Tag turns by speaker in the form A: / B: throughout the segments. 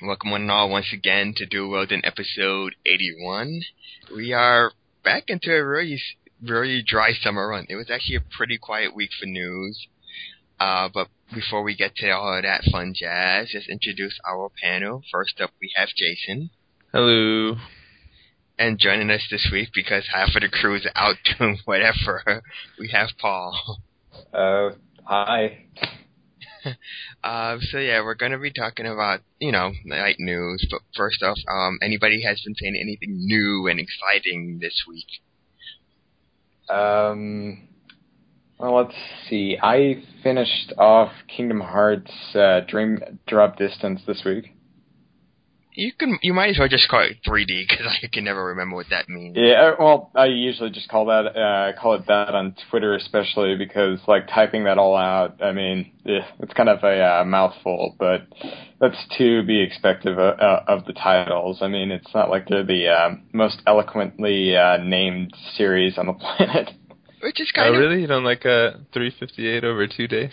A: Welcome one and all once again to Dual Wielding episode 81. We are back into a really dry summer run. It was actually a pretty quiet week for news. But before we get to all of that fun jazz, just introduce our panel. First up, we have Jason.
B: Hello.
A: And joining us this week, because half of the crew is out doing whatever, we have Paul.
C: Hi.
A: So yeah, we're gonna be talking about, light news, but first off, anybody has been saying anything new and exciting this week?
C: Well, let's see. I finished off Kingdom Hearts Dream Drop Distance this week.
A: You might as well just call it 3D, because I can never remember what that means.
C: Yeah, well, I usually just call it that on Twitter, especially because, typing that all out, I mean, it's kind of a mouthful, but that's to be expected of the titles. I mean, it's not like they're the most eloquently named series on the planet.
A: Which is kind of...
B: really? You don't like a 358 over 2 days?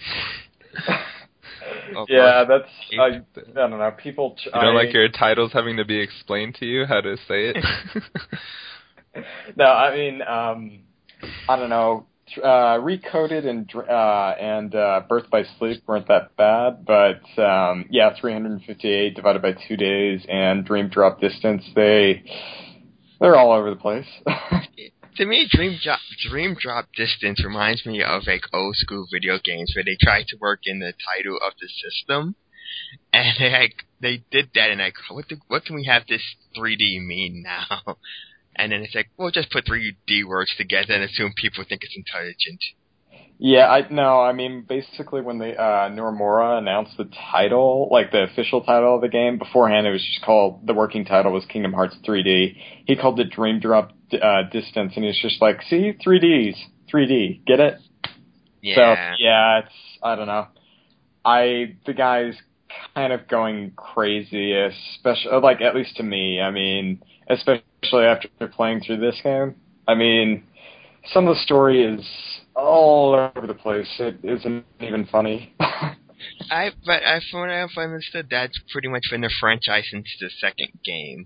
C: Yeah, that's... I don't know, people...
B: You don't like your titles having to be explained to you how to say it?
C: No, I mean, I don't know. Recoded and Birth by Sleep weren't that bad, but 358 divided by 2 days and Dream Drop Distance, they're all over the place.
A: To me, Dream Drop Distance reminds me of old school video games where they tried to work in the title of the system, and they did that, and what can we have this 3D mean now? And then it's we'll just put 3D words together and assume people think it's intelligent.
C: Yeah, I mean, basically when Nomura announced the title, the official title of the game, beforehand it was just called, the working title was Kingdom Hearts 3D. He called it Dream Drop Distance, and he's just see, 3D, get it?
A: Yeah.
C: So, yeah, I don't know. The guy's kind of going crazy, especially, at least to me, I mean, especially after playing through this game. I mean, some of the story is all over the place. It isn't even funny.
A: From what I've understood, that's pretty much been the franchise since the second game.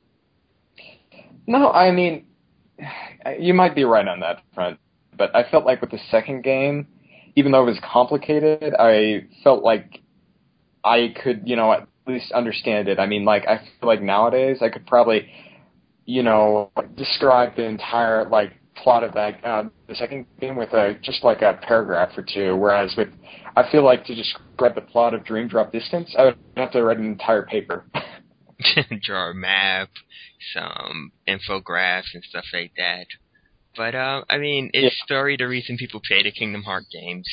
C: No, I mean, you might be right on that front, but I felt with the second game, even though it was complicated, I felt like I could, at least understand it. I mean, I feel nowadays I could probably, describe the entire, plot of that the second game with just a paragraph or two, whereas I feel to describe the plot of Dream Drop Distance, I would have to write an entire paper.
A: Draw a map, some infographics and stuff like that. But I mean, is story the reason people play the Kingdom Hearts games?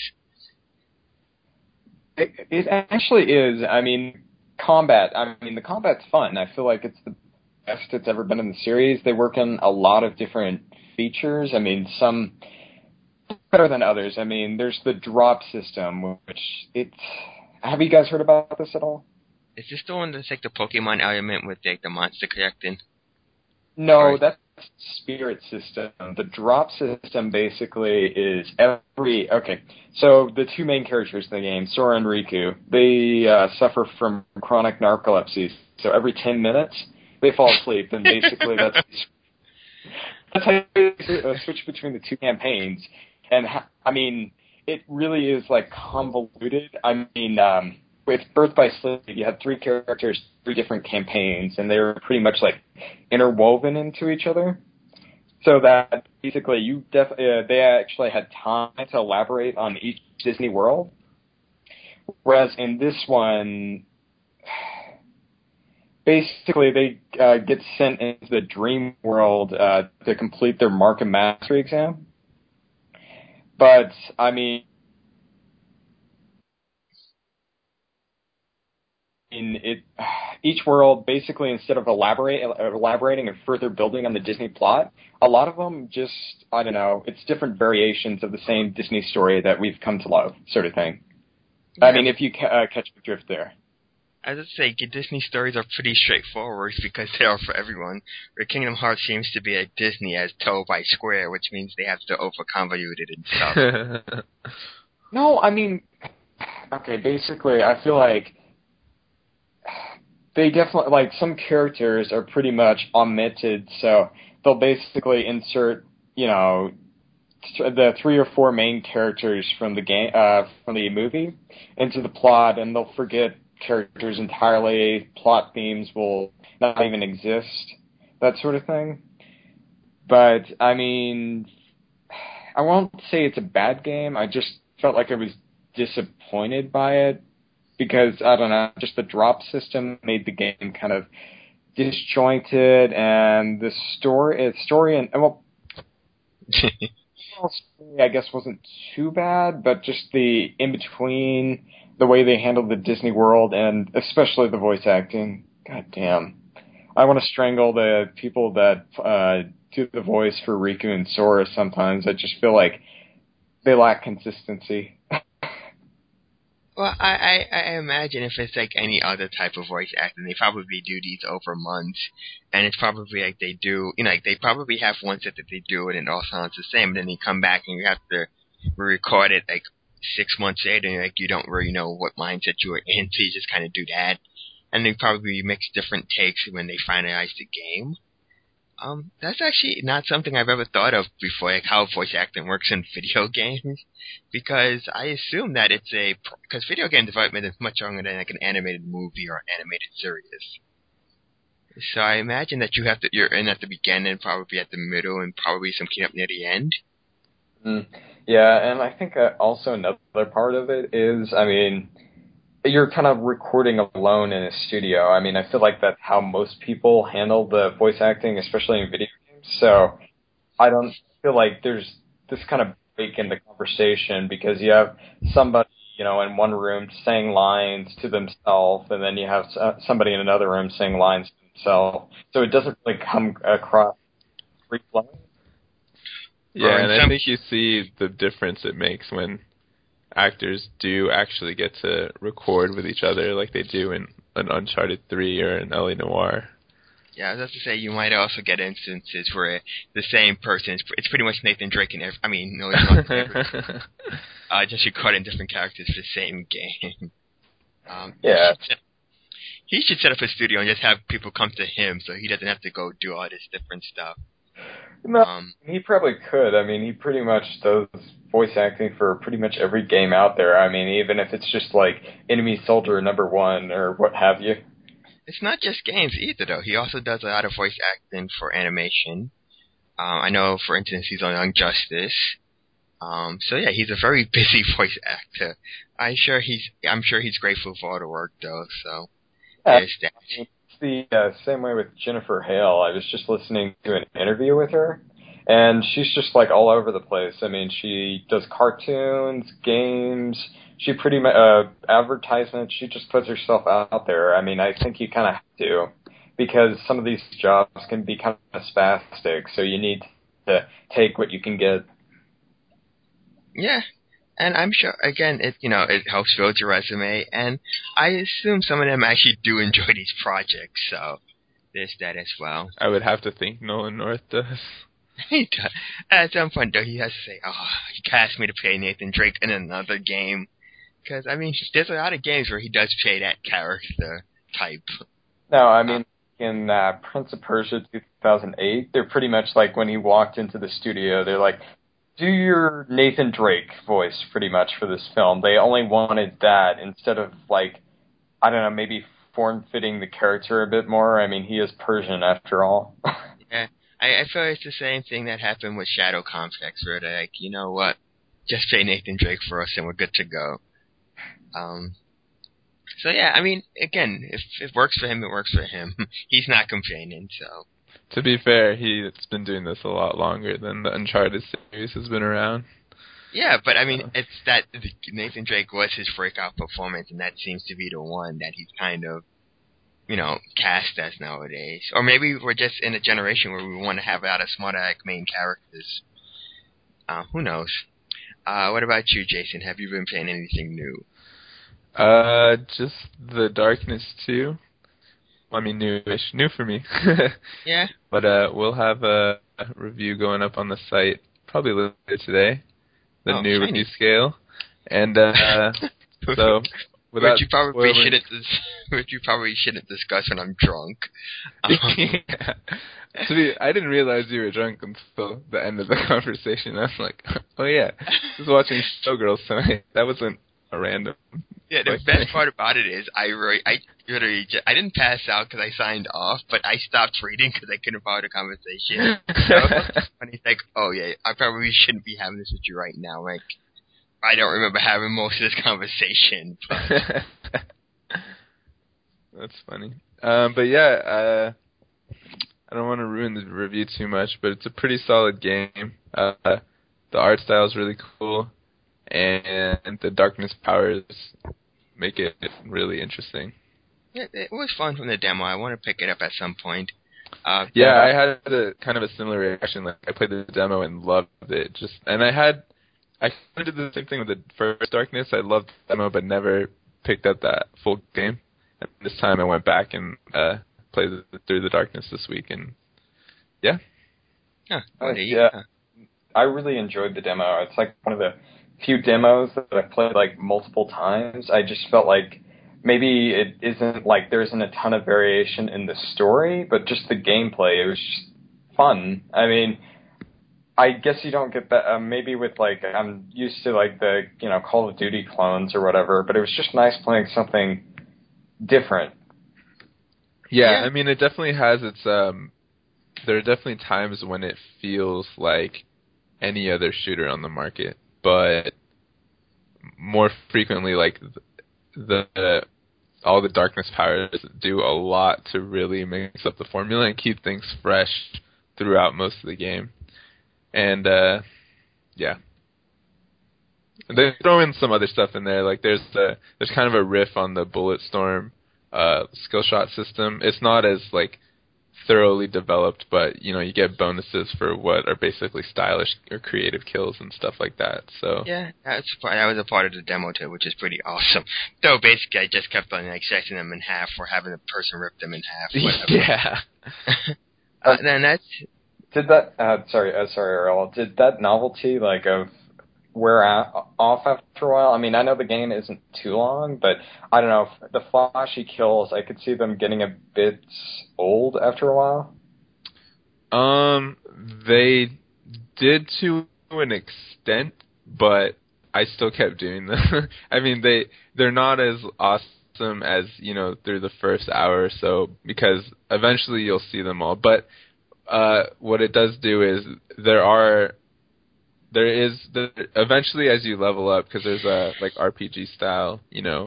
C: It actually is. I mean, combat. I mean, the combat's fun. I feel it's the best it's ever been in the series. They work in a lot of different features. I mean, some better than others. I mean, there's the drop system, which have you guys heard about this at all?
A: Is this the one that's the Pokemon element with the monster collecting?
C: No, that's Spirit system. The drop system basically is so the two main characters in the game, Sora and Riku, they suffer from chronic narcolepsy. So every 10 minutes, they fall asleep, and basically that's how you switch between the two campaigns. And I mean, it really is convoluted. I mean, with Birth by Sleep, you had three characters, three different campaigns, and they were pretty much interwoven into each other. So that basically they actually had time to elaborate on each Disney world. Whereas in this one, basically they get sent into the dream world to complete their Mark of Mastery exam. But, I mean, each world, basically, instead of elaborating and further building on the Disney plot, a lot of them just, I don't know, it's different variations of the same Disney story that we've come to love, sort of thing. Yeah. I mean, if you catch the drift there.
A: I would say Disney stories are pretty straightforward because they are for everyone, where Kingdom Hearts seems to be Disney as told by Square, which means they have to over-convolute it and stuff.
C: No, I mean, okay, basically, I feel they definitely, like, some characters are pretty much omitted, so they'll basically insert, the 3 or 4 main characters from the game, from the movie into the plot, and they'll forget characters entirely. Plot themes will not even exist, that sort of thing. But, I mean, I won't say it's a bad game. I just felt like I was disappointed by it because, I don't know, just the drop system made the game kind of disjointed, and the story and well, I guess wasn't too bad, but just the in-between, the way they handled the Disney World, and especially the voice acting. God damn. I want to strangle the people that do the voice for Riku and Sora sometimes. I just feel like they lack consistency.
A: Well, I imagine if it's like any other type of voice acting, they probably do these over months, and it's probably like they do, like they probably have one set that they do it and it all sounds the same, and then you come back and you have to re-record it like 6 months later, and like you don't really know what mindset you were in, so you just kind of do that, and they probably mix different takes when they finalize the game. That's actually not something I've ever thought of before, like how voice acting works in video games, because I assume that because video game development is much longer than like an animated movie or an animated series. So I imagine that you're in at the beginning, probably at the middle, and probably some cleanup near the end.
C: Yeah, and I think also another part of it is, I mean, you're kind of recording alone in a studio. I mean, I feel like that's how most people handle the voice acting, especially in video games. So I don't feel like there's this kind of break in the conversation because you have somebody, in one room saying lines to themselves, and then you have somebody in another room saying lines to themselves. So it doesn't really come across free flowing.
B: Yeah, and I think you see the difference it makes when actors do actually get to record with each other like they do in an Uncharted 3 or an L.A. Noire.
A: Yeah, I was about to say, you might also get instances where the same person, it's pretty much Nathan Drake and no, it's not just recording different characters for the same game.
C: Yeah.
A: He should set up a studio and just have people come to him so he doesn't have to go do all this different stuff.
C: No, he probably could. I mean, he pretty much does voice acting for pretty much every game out there. I mean, even if it's just like Enemy Soldier #1 or what have you.
A: It's not just games either, though. He also does a lot of voice acting for animation. I know, for instance, he's on Young Justice. So yeah, he's a very busy voice actor. I'm sure he's grateful for all the work, though. So there's that.
C: It's the same way with Jennifer Hale. I was just listening to an interview with her, and she's just like all over the place. I mean, she does cartoons, games. She pretty much advertisements. She just puts herself out there. I mean, I think you kind of have to, because some of these jobs can be kind of spastic. So you need to take what you can get.
A: Yeah. And I'm sure, again, it helps build your resume, and I assume some of them actually do enjoy these projects, so there's that as well.
B: I would have to think Nolan North does.
A: He does. At some point, though, he has to say, he cast me to play Nathan Drake in another game. Because, I mean, there's a lot of games where he does play that character type.
C: No, I mean, in Prince of Persia 2008, they're pretty much like when he walked into the studio, they're like, do your Nathan Drake voice pretty much for this film. They only wanted that instead of, like, I don't know, maybe form-fitting the character a bit more. I mean, he is Persian after all.
A: Yeah, I feel it's the same thing that happened with Shadow Complex, where they're like, you know what, just say Nathan Drake for us and we're good to go. So yeah, I mean, again, if it works for him, it works for him. He's not complaining, so...
B: To be fair, he's been doing this a lot longer than the Uncharted series has been around.
A: Yeah, but I mean, it's that Nathan Drake was his breakout performance, and that seems to be the one that he's kind of, cast as nowadays. Or maybe we're just in a generation where we want to have a lot of smart main characters. Who knows? What about you, Jason? Have you been playing anything new?
B: Just The Darkness 2. I mean, newish. New for me.
A: Yeah.
B: But we'll have a review going up on the site probably later today. The new review scale. And so
A: Which you probably shouldn't discuss when I'm drunk.
B: Yeah. I didn't realize you were drunk until the end of the conversation. I was like, oh yeah, I was watching Showgirls tonight. That wasn't a random.
A: Yeah, the best part about it is I didn't pass out because I signed off, but I stopped reading because I couldn't follow the conversation. And he's like, oh yeah, I probably shouldn't be having this with you right now. Like, I don't remember having most of this conversation. But.
B: That's funny. But yeah, I don't want to ruin the review too much, but it's a pretty solid game. The art style is really cool, and the darkness powers make it really interesting.
A: Yeah, it was fun from the demo. I want to pick it up at some point.
B: I had a kind of a similar reaction. Like, I played the demo and loved it. I did the same thing with the first Darkness. I loved the demo, but never picked up that full game. And this time I went back and played through the Darkness this week, and yeah.
C: I really enjoyed the demo. It's like one of the few demos that I played like multiple times. I just felt like maybe it isn't like there isn't a ton of variation in the story, but just the gameplay, it was just fun. I mean, I guess you don't get that, maybe with like, I'm used to like the, Call of Duty clones or whatever, but it was just nice playing something different.
B: Yeah, I mean, it definitely has its, there are definitely times when it feels like any other shooter on the market, but more frequently, like, all the Darkness powers do a lot to really mix up the formula and keep things fresh throughout most of the game. And, yeah. They throw in some other stuff in there, like there's kind of a riff on the Bulletstorm skill shot system. It's not as, like, thoroughly developed, but, you get bonuses for what are basically stylish or creative kills and stuff like that, so...
A: Yeah, that was a part of the demo, too, which is pretty awesome. Though, basically, I just kept on, like, sectioning them in half or having the person rip them in half, whatever.
B: Yeah.
A: Then that's...
C: Did that... sorry, Earl. Did that novelty, like, of wear off after a while? I mean, I know the game isn't too long, but I don't know, the flashy kills, I could see them getting a bit old after a while.
B: They did to an extent, but I still kept doing them. I mean, they're not as awesome as, through the first hour or so, because eventually you'll see them all. But what it does do is eventually as you level up, because there's a like RPG style,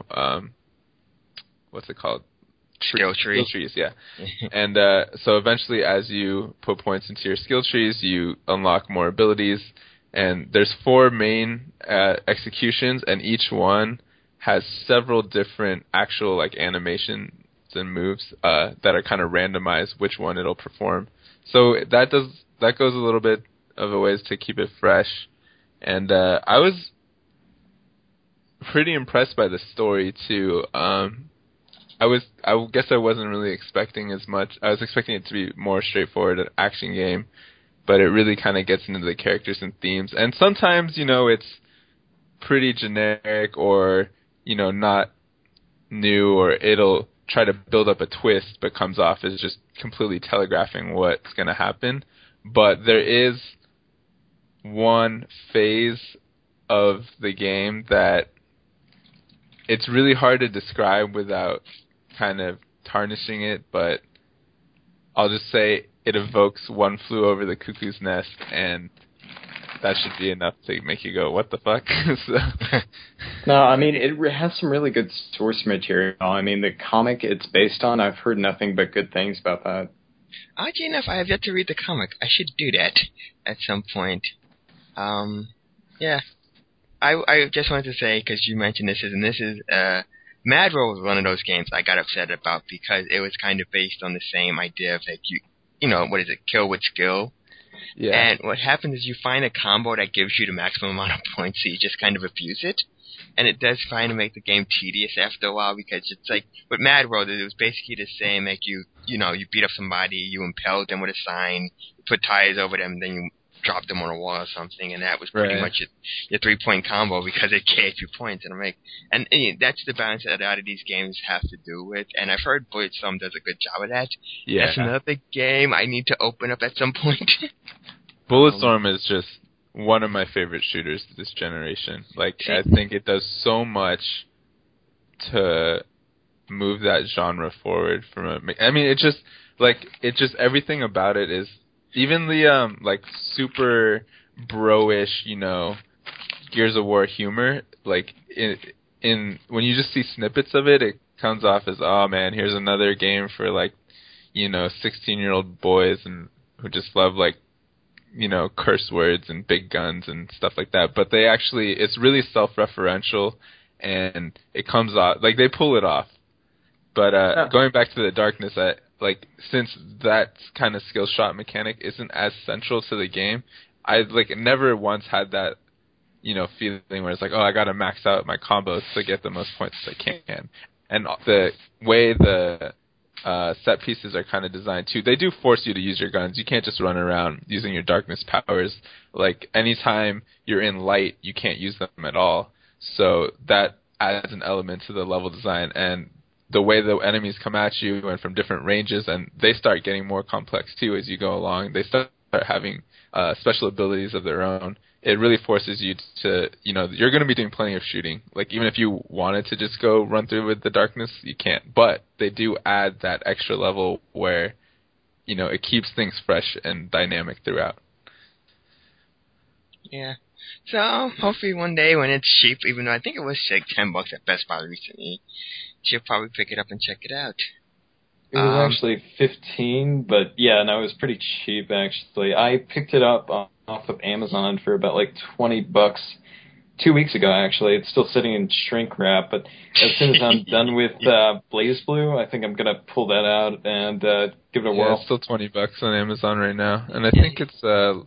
B: what's it called?
A: Skill trees.
B: Skill trees, yeah. And so eventually, as you put points into your skill trees, you unlock more abilities. And there's 4 main executions, and each one has several different actual like animations and moves that are kind of randomized which one it'll perform. So that goes a little bit of a ways to keep it fresh. And I was pretty impressed by the story too. I guess I wasn't really expecting as much. I was expecting it to be more straightforward, an action game, but it really kind of gets into the characters and themes. And sometimes, it's pretty generic or, not new, or it'll try to build up a twist but comes off as just completely telegraphing what's going to happen. But there is one phase of the game that it's really hard to describe without kind of tarnishing it, but I'll just say it evokes One Flew Over the Cuckoo's Nest, and that should be enough to make you go, what the fuck?
C: No, I mean, it has some really good source material. I mean, the comic it's based on, I've heard nothing but good things about that.
A: Oddly enough, I have yet to read the comic. I should do that at some point. Yeah. I just wanted to say, because you mentioned this is Mad World was one of those games I got upset about because it was kind of based on the same idea of like kill with skill.
B: Yeah.
A: And what happens is you find a combo that gives you the maximum amount of points, so you just kind of abuse it. And it does kind of make the game tedious after a while, because it's like, with Mad World, it was basically the same, like you beat up somebody, you impaled them with a sign, you put tires over them, then you drop them on a wall or something, and that was pretty much your 3-point combo because it gave you points. And I'm like, and that's the balance that a lot of these games have to do with. And I've heard Bulletstorm does a good job of that. Yeah. That's another game I need to open up at some point.
B: Bulletstorm is just one of my favorite shooters this generation. Like, I think it does so much to move that genre forward it's just everything about it is, even the like super bro-ish, Gears of War humor, like in when you just see snippets of it, it comes off as, oh man, here's another game for 16-year-old boys and who just love curse words and big guns and stuff like that. But it's really self-referential, and it comes off they pull it off. But going back to the Darkness, since that kind of skill shot mechanic isn't as central to the game, I never once had that feeling where it's like, oh, I gotta max out my combos to get the most points I can. And the way the set pieces are kind of designed too, they do force you to use your guns. You can't just run around using your Darkness powers. Anytime you're in light, you can't use them at all. So that adds an element to the level design, and the way the enemies come at you and from different ranges, and they start getting more complex too as you go along. They start having special abilities of their own. It really forces you to, you're going to be doing plenty of shooting. Even if you wanted to just go run through with the Darkness, you can't. But they do add that extra level where, it keeps things fresh and dynamic throughout.
A: Yeah. So hopefully one day when it's cheap, even though I think it was $10 at Best Buy recently, she'll probably pick it up and check it out.
C: It was actually 15, but yeah, no, it was pretty cheap actually. I picked it up off of Amazon for about $20 2 weeks ago actually. It's still sitting in shrink wrap, but as soon as I'm done with BlazBlue, I think I'm gonna pull that out and give it a whirl.
B: It's still $20 on Amazon right now, and I think it's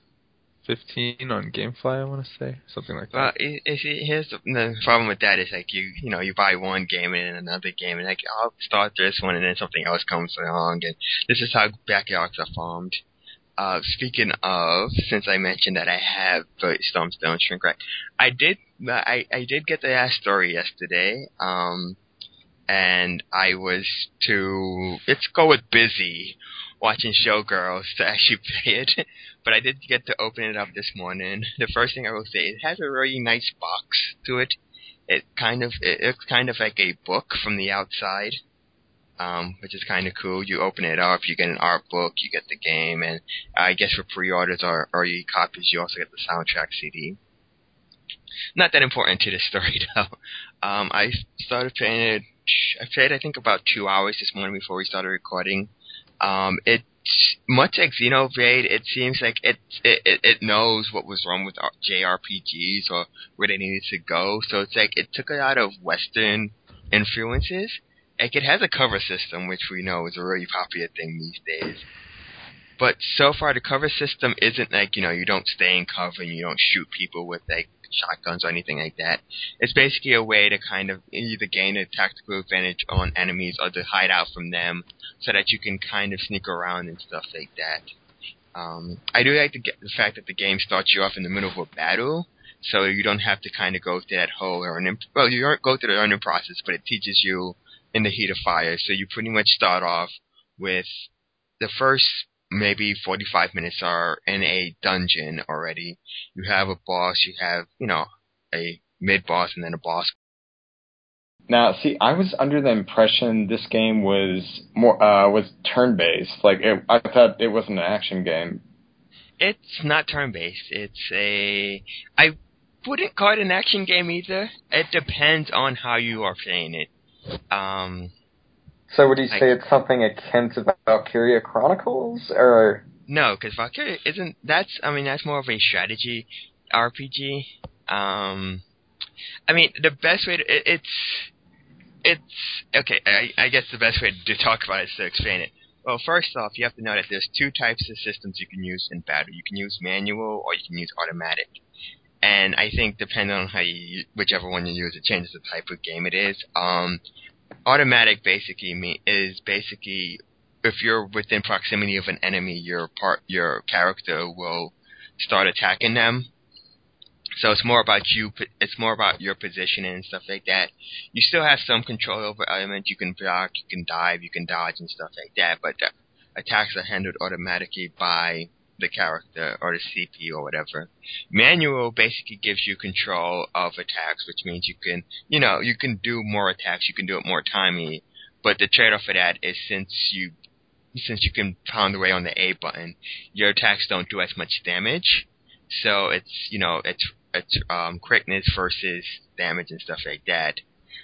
B: 15 on GameFly, I want to say, something like that.
A: Well, here's the problem with that is you buy one game and then another game, and I'll start this one and then something else comes along, and this is how backyards are formed. Speaking of, since I mentioned that I have Bulletstorm still on shrink wrap, I did get the last story yesterday, and I was let's go with busy watching Showgirls to actually play it. But I did get to open it up this morning. The first thing I will say, it has a really nice box to it. It looks kind of like a book from the outside, which is kind of cool. You open it up, you get an art book, you get the game, and I guess for pre-orders or early copies, you also get the soundtrack CD. Not that important to the story, though. I started playing it. I played, I think, about 2 hours this morning before we started recording. It's much like Xenoblade. It seems like it knows what was wrong with JRPGs or where they needed to go. So it's like it took a lot of Western influences. It has a cover system, which we know is a really popular thing these days. But so far, the cover system isn't you don't stay in cover and you don't shoot people with shotguns or anything like that. It's basically a way to kind of either gain a tactical advantage on enemies or to hide out from them so that you can kind of sneak around and stuff like that. I do like the fact that the game starts you off in the middle of a battle, so you don't have to kind of go through that whole learning. Well, you don't go through the learning process, but it teaches you in the heat of fire. So you pretty much start off with the first maybe 45 minutes are in a dungeon already. You have a boss, you have, a mid-boss and then a boss.
C: Now, see, I was under the impression this game was more was turn-based. I thought it wasn't an action game.
A: It's not turn-based. I wouldn't call it an action game either. It depends on how you are playing it.
C: So would you say it's something akin to Valkyria Chronicles, or?
A: No, because Valkyria isn't. That's more of a strategy RPG. The best way to it's okay. I guess the best way to talk about it is to explain it. Well, first off, you have to know that there's two types of systems you can use in battle. You can use manual or you can use automatic. And I think depending on whichever one you use, it changes the type of game it is. Automatic is basically if you're within proximity of an enemy, your character will start attacking them. So it's more about you. It's more about your positioning and stuff like that. You still have some control over elements. You can block, you can dive, you can dodge and stuff like that. But the attacks are handled automatically by the character or the CPU or whatever. Manual basically gives you control of attacks, which means you can do more attacks. You can do it more timely. But the trade-off for that is since you can pound away on the A button, your attacks don't do as much damage. So it's quickness versus damage and stuff like that.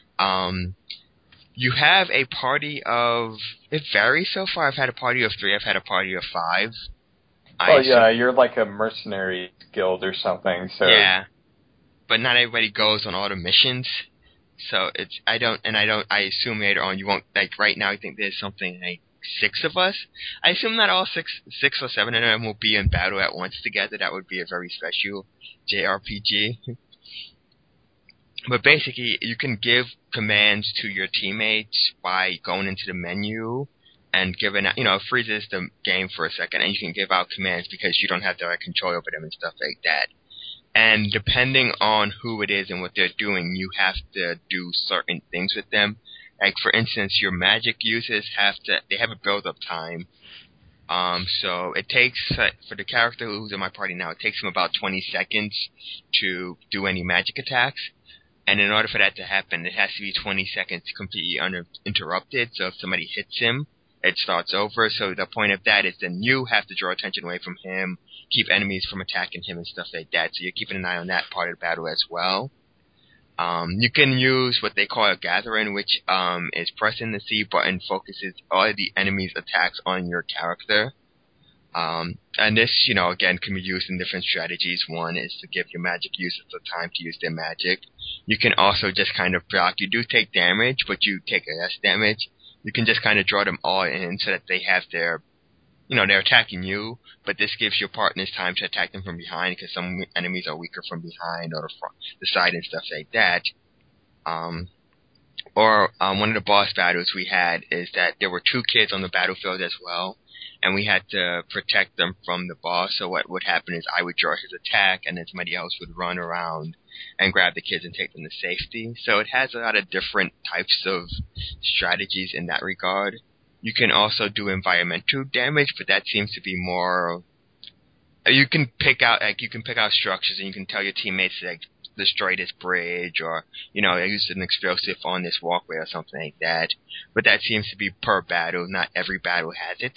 A: You have a party of... It varies so far. I've had a party of 3. I've had a party of 5.
C: Well, yeah, you're like a mercenary guild or something. So
A: yeah, but not everybody goes on all the missions. So I assume later on you won't, like right now I think there's something like 6 of us. I assume not all 6 or 7 of them will be in battle at once together. That would be a very special JRPG. But basically, you can give commands to your teammates by going into the menu and giving out, it freezes the game for a second, and you can give out commands because you don't have direct control over them and stuff like that. And depending on who it is and what they're doing, you have to do certain things with them. Like, for instance, your magic users they have a build-up time. So it takes, for the character who's in my party now, it takes him about 20 seconds to do any magic attacks. And in order for that to happen, it has to be 20 seconds completely uninterrupted. So if somebody hits him, it starts over. So the point of that is then you have to draw attention away from him, keep enemies from attacking him and stuff like that. So you're keeping an eye on that part of the battle as well. You can use what they call a gathering, which is pressing the C button focuses all of the enemy's attacks on your character. And this, again, can be used in different strategies. One is to give your magic users the time to use their magic. You can also just kind of block. You do take damage, but you take less damage. You can just kind of draw them all in so that they have their, they're attacking you, but this gives your partners time to attack them from behind because some enemies are weaker from behind or the side and stuff like that. One of the boss battles we had is that there were 2 kids on the battlefield as well, and we had to protect them from the boss. So what would happen is I would draw his attack, and then somebody else would run around and grab the kids and take them to safety. So it has a lot of different types of strategies in that regard. You can also do environmental damage, but that seems to be more... You can pick out structures, and you can tell your teammates like destroy this bridge, or use an explosive on this walkway or something like that. But that seems to be per battle. Not every battle has it.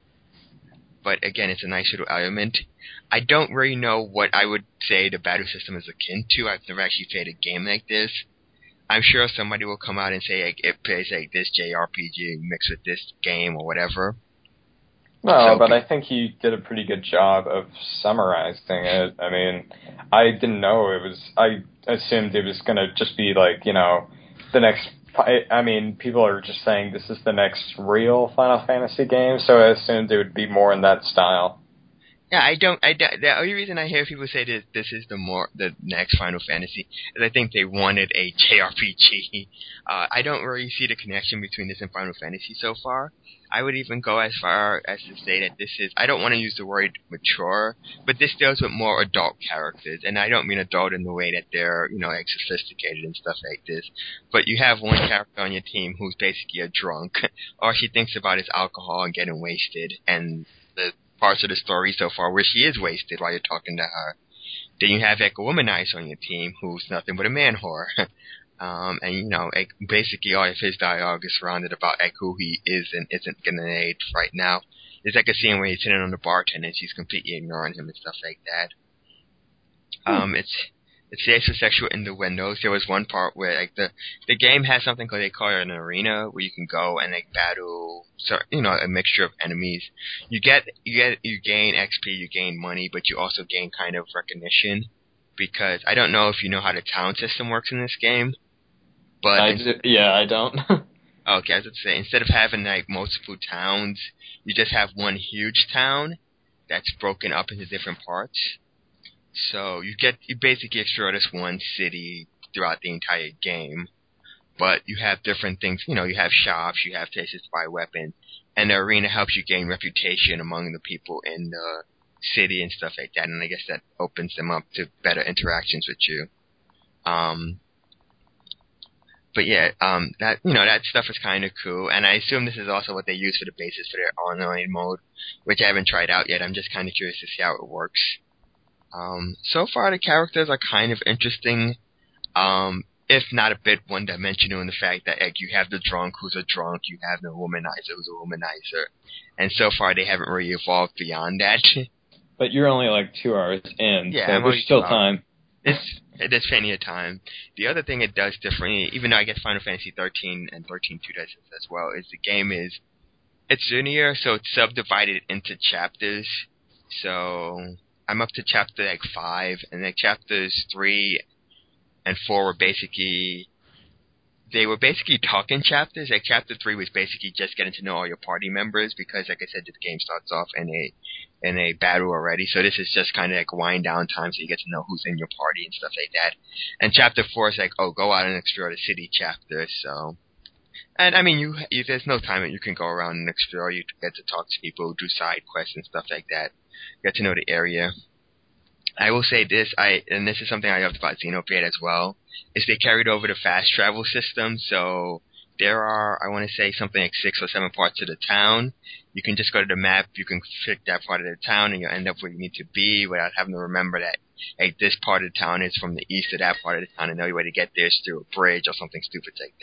A: But again, it's a nice little element. I don't really know what I would say the battle system is akin to. I've never actually played a game like this. I'm sure somebody will come out and say like, it plays like this JRPG mixed with this game or whatever.
C: No, but I think he did a pretty good job of summarizing it. I mean, I didn't know it was... I assumed it was going to just be like, the next... I mean, people are just saying this is the next real Final Fantasy game, so I assumed it would be more in that style.
A: Yeah, the only reason I hear people say this is the next Final Fantasy is I think they wanted a JRPG. I don't really see the connection between this and Final Fantasy so far. I would even go as far as to say that this is, I don't want to use the word mature, but this deals with more adult characters, and I don't mean adult in the way that they're, like sophisticated and stuff like this, but you have one character on your team who's basically a drunk. All she thinks about is alcohol and getting wasted, and the parts of the story so far where she is wasted while you're talking to her. Then you have like a womanizer on your team who's nothing but a man whore. And basically all of his dialogue is surrounded about like who he is and isn't gonna age right now. There's like a scene where he's sitting on the bartender and she's completely ignoring him and stuff like that. It's safe for sexual innuendos. There was one part where like the game has something called, they call it an arena, where you can go and like battle, a mixture of enemies. You gain XP, you gain money, but you also gain kind of recognition, because I don't know if you know how the town system works in this game. But
C: I don't.
A: Okay, I was going to say, instead of having like multiple towns, you just have one huge town that's broken up into different parts. So you basically explore this one city throughout the entire game, but you have different things. You have shops, you have places to buy weapons, and the arena helps you gain reputation among the people in city and stuff like that, and I guess that opens them up to better interactions with you. But yeah, that stuff is kind of cool, and I assume this is also what they use for the basis for their online mode, which I haven't tried out yet. I'm just kind of curious to see how it works. So far the characters are kind of interesting, if not a bit one-dimensional in the fact that you have the drunk who's a drunk, you have the womanizer who's a womanizer, and so far they haven't really evolved beyond that.
C: But you're only like 2 hours in,
A: yeah,
C: so there's still time.
A: There's plenty of time. The other thing it does differently, even though I guess Final Fantasy 13 and 13.2 does this as well, is the game it's linear, so it's subdivided into chapters. So I'm up to chapter 5, and chapters 3 and 4 were basically talking chapters. Chapter 3 was basically just getting to know all your party members, because like I said, the game starts off in a battle already. So this is just kind of wind down time, so you get to know who's in your party and stuff like that. And chapter 4 is go out and explore the city chapter. So, and I mean, there's no time that you can go around and explore. You get to talk to people, do side quests and stuff like that. Get to know the area. I will say this, and this is something I loved about Xenoblade as well, is they carried over the fast travel system. So there are, I want to say, something like 6 or 7 parts of the town. You can just go to the map, you can pick that part of the town, and you'll end up where you need to be without having to remember that, this part of the town is from the east to that part of the town, and the only way to get there is through a bridge or something stupid like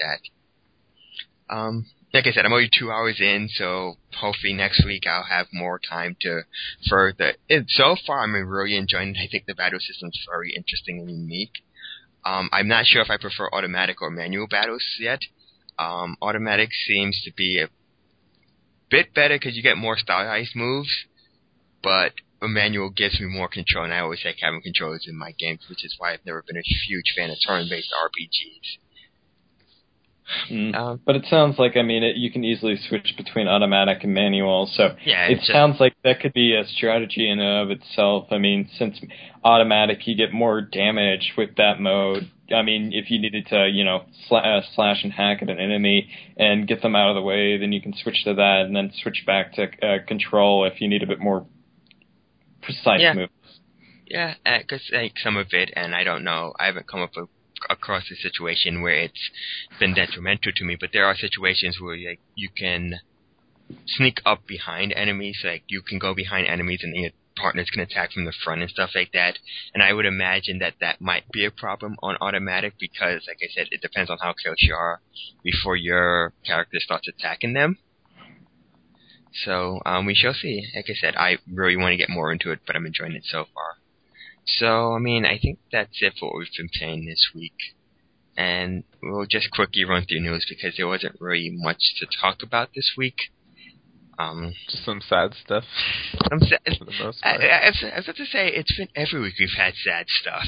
A: that. Like I said, I'm only 2 hours in, so hopefully next week I'll have more time to further. So far, I'm really enjoying it. I think the battle system's very interesting and unique. I'm not sure if I prefer automatic or manual battles yet. Automatic seems to be a bit better because you get more stylized moves, but a manual gives me more control, and I always like having controllers in my games, which is why I've never been a huge fan of turn-based RPGs.
C: But it sounds like, you can easily switch between automatic and manual, so
A: yeah,
C: it sounds like that could be a strategy in and of itself. Since automatic, you get more damage with that mode. If you needed to, slash and hack at an enemy and get them out of the way, then you can switch to that and then switch back to control if you need a bit more precise moves.
A: Yeah, because some of it, and I don't know, I haven't come across a situation where it's been detrimental to me, but there are situations where you can sneak up behind enemies, you can go behind enemies and your partners can attack from the front and stuff like that, and I would imagine that might be a problem on automatic because, like I said, it depends on how close you are before your character starts attacking them. So we shall see. Like I said, I really want to get more into it, but I'm enjoying it so far. So, I think that's it for what we've been playing this week. And we'll just quickly run through news because there wasn't really much to talk about this week.
B: Just some sad stuff.
A: For the most part. I was about to say, it's been every week we've had sad stuff.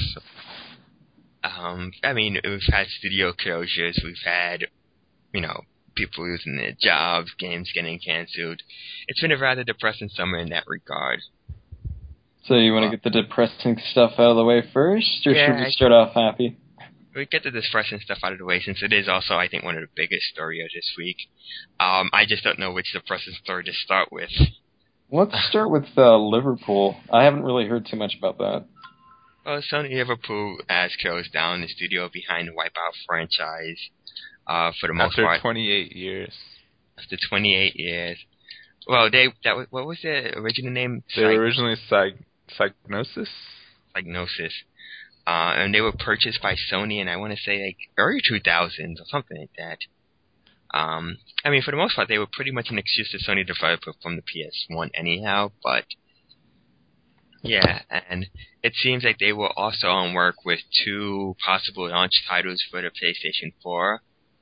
A: We've had studio closures, we've had, people losing their jobs, games getting canceled. It's been a rather depressing summer in that regard.
C: So you want to get the depressing stuff out of the way first, or should we start off happy?
A: We get the depressing stuff out of the way since it is also, I think, one of the biggest stories this week. I just don't know which depressing story to start with.
C: Let's start with Liverpool. I haven't really heard too much about that.
A: Well, Sony Liverpool has closed down the studio behind the Wipeout franchise for the most part.
B: After 28 years.
A: After 28 years. Well, what was the original name?
B: They were originally Psygnosis?
A: Psygnosis. And they were purchased by Sony, and I want to say early 2000s or something like that. For the most part, they were pretty much an exclusive Sony developer from the PS1 anyhow, but yeah, and it seems like they will also on work with 2 possible launch titles for the PlayStation 4.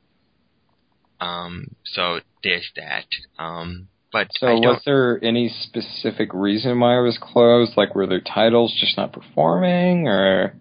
A: So there's that. Was
C: there any specific reason why it was closed? Were their titles just not performing, or?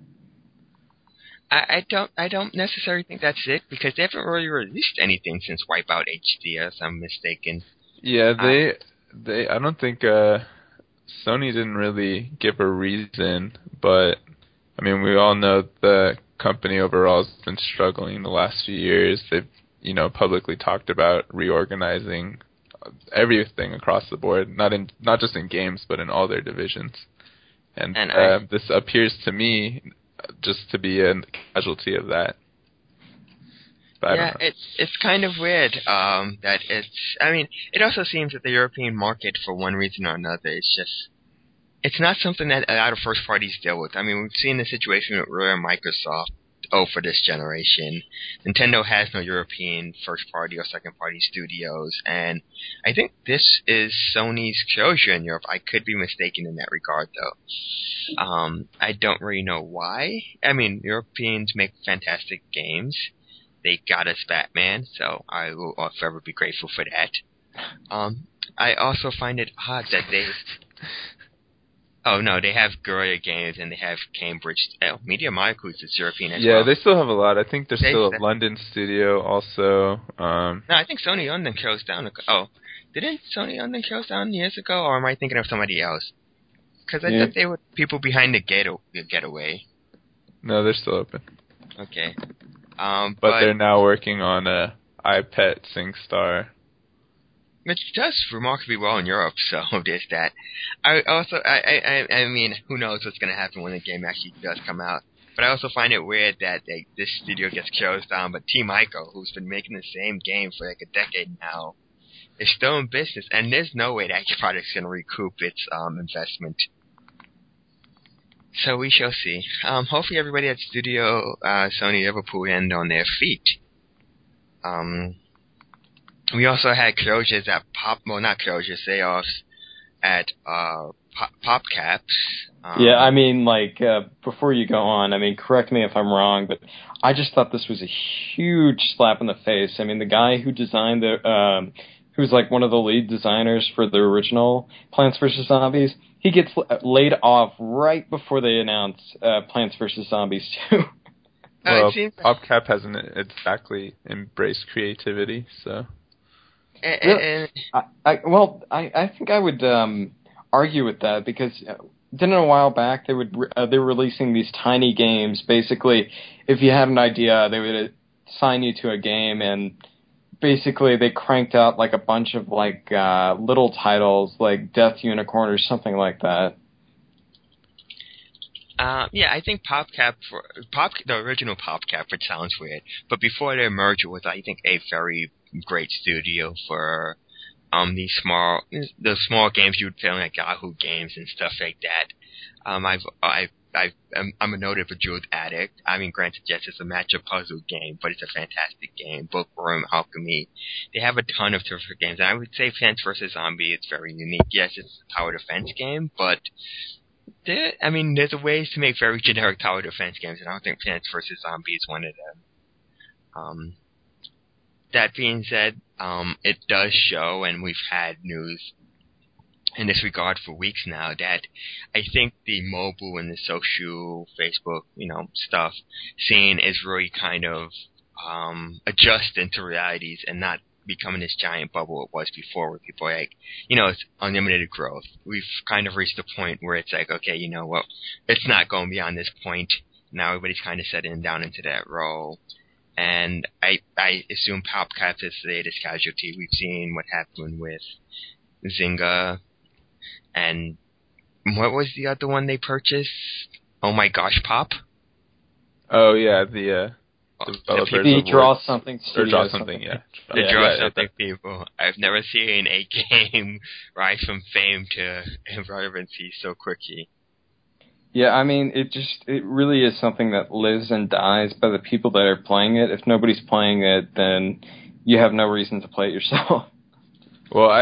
A: I don't necessarily think that's it, because they haven't really released anything since Wipeout HD, if I'm mistaken.
B: Yeah, they I don't think Sony didn't really give a reason, but we all know the company overall has been struggling the last few years. They've publicly talked about reorganizing everything across the board, not just in games, but in all their divisions. And this appears to me just to be a casualty of that. But
A: yeah, it's kind of weird that it's... I mean, it also seems that the European market, for one reason or another, it's not something that a lot of first parties deal with. I mean, we've seen the situation with Rare and Microsoft for this generation. Nintendo has no European first party or second party studios, and I think this is Sony's closure in Europe. I could be mistaken in that regard, though. I don't really know why. I mean, Europeans make fantastic games. They got us Batman, so I will forever be grateful for that. I also find it odd that they... Oh, no, they have Guerrilla Games and they have Cambridge. Media Molecules is European as well.
B: Yeah, they still have a lot. I think there's still a London studio also.
A: No, I think Sony London closed down. Didn't Sony London close down years ago, or am I thinking of somebody else? Because I thought they were people behind the Getaway.
B: No, they're still open.
A: Okay.
B: But they're now working on iPet SingStar.
A: Which does remarkably well in Europe, so there's that. I mean, who knows what's going to happen when the game actually does come out. But I also find it weird that this studio gets closed down, but Team Ico, who's been making the same game for like a decade now, is still in business, and there's no way that product's going to recoup its investment. So we shall see. Hopefully everybody at Studio Sony Liverpool end on their feet. We also had closures at sale-offs at PopCaps.
C: Yeah, I mean, before you go on, I mean, correct me if I'm wrong, but I just thought this was a huge slap in the face. I mean, the guy who designed who's like one of the lead designers for the original Plants vs. Zombies, he gets laid off right before they announce Plants vs. Zombies 2.
B: Well, PopCap hasn't exactly embraced creativity, so...
C: I think I would argue with that, because didn't a while back they were releasing these tiny games. Basically, if you had an idea, they would assign you to a game, and basically they cranked out like a bunch of little titles like Death Unicorn or something like that.
A: Yeah, I think the original PopCap, which sounds weird, but before their merger was, I think, a very great studio for the small games you would play like Yahoo Games and stuff like that. I'm a noted Bejeweled addict. I mean, granted, yes, it's a matchup puzzle game, but it's a fantastic game. Bookworm, Alchemy, they have a ton of terrific games. And I would say Plants vs. Zombie is very unique. Yes, it's a tower defense game, but there's ways to make very generic tower defense games, and I don't think Plants vs. Zombie is one of them. That being said, it does show, and we've had news in this regard for weeks now, that I think the mobile and the social Facebook, stuff scene is really kind of adjusting to realities and not becoming this giant bubble it was before, where people are like, it's unlimited growth. We've kind of reached a point where it's like, okay, you know what, it's not going beyond this point. Now everybody's kind of settling down into that role. And I assume PopCap is the latest casualty. We've seen what happened with Zynga, and what was the other one they purchased? Oh my gosh, Pop?
B: Oh yeah, the developers
C: the Draw Something
B: Studios. Or Draw Something, yeah.
A: The Draw Something people. I've never seen a game rise from fame to irrelevancy so quickly.
C: Yeah, I mean, it really is something that lives and dies by the people that are playing it. If nobody's playing it, then you have no reason to play it yourself.
B: Well,